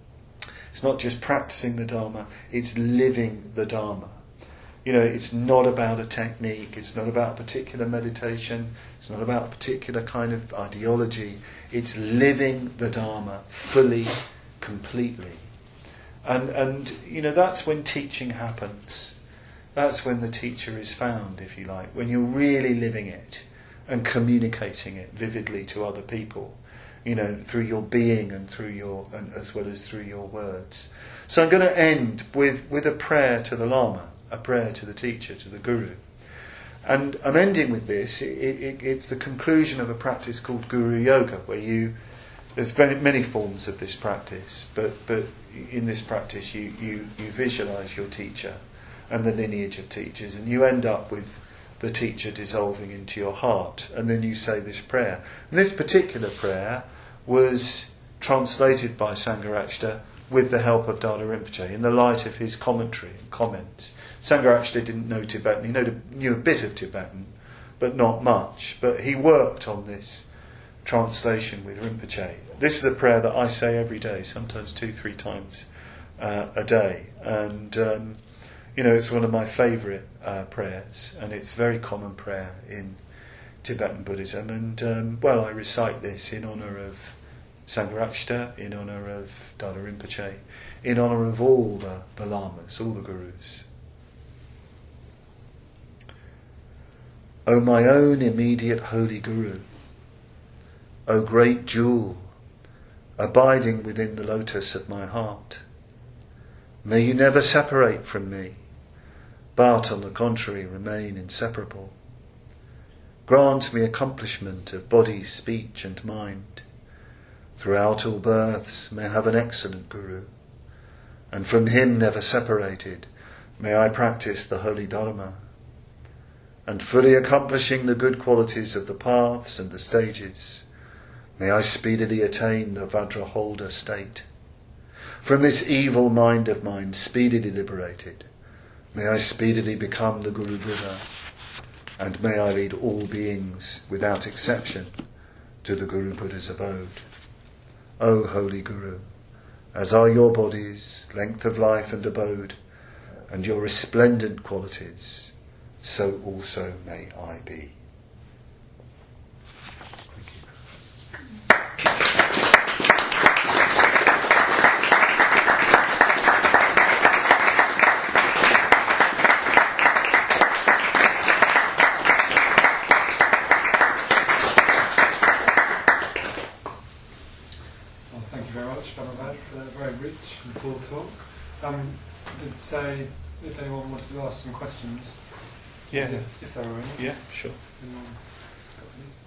A: It's not just practicing the Dharma, it's living the Dharma. You know, it's not about a technique, it's not about a particular meditation, it's not about a particular kind of ideology, it's living the Dharma fully, completely. And, and you know, that's when teaching happens. That's when the teacher is found, if you like, when you're really living it and communicating it vividly to other people, you know, through your being and through your, and as well as through your words. So I'm going to end with, with a prayer to the Lama, a prayer to the teacher, to the Guru. And I'm ending with this. It, it, it's the conclusion of a practice called Guru Yoga, where you, there's very many forms of this practice, but but in this practice you, you, you visualise your teacher and the lineage of teachers, and you end up with the teacher dissolving into your heart, and then you say this prayer. And this particular prayer was translated by Sangharakshita with the help of Dada Rinpoche in the light of his commentary and comments. Sangharakshita didn't know Tibetan, he knew, knew a bit of Tibetan, but not much. But he worked on this translation with Rinpoche. This is a prayer that I say every day, sometimes two, three times uh, a day. And um, You know, it's one of my favourite uh, prayers, and it's a very common prayer in Tibetan Buddhism. And, um, well, I recite this in honour of Sangharakshita, in honour of Dada Rinpoche, in honour of all the, the lamas, all the gurus. O my own immediate holy Guru, O great jewel, abiding within the lotus of my heart, may you never separate from me, but on the contrary remain inseparable. Grant me accomplishment of body, speech and mind. Throughout all births may I have an excellent Guru, and from him never separated may I practice the holy Dharma, and fully accomplishing the good qualities of the paths and the stages, may I speedily attain the Vajraholder state. From this evil mind of mine speedily liberated, may I speedily become the Guru Buddha, and may I lead all beings, without exception, to the Guru Buddha's abode. O Holy Guru, as are your bodies, length of life and abode, and your resplendent qualities, so also may I be. Thank you.
B: Well, thank you very much, Bhamavad, for that very rich and full talk. Um, I did say if anyone wanted to ask some questions,
A: Yeah,
B: if, if there were any.
A: yeah, sure.
B: Anyone got any?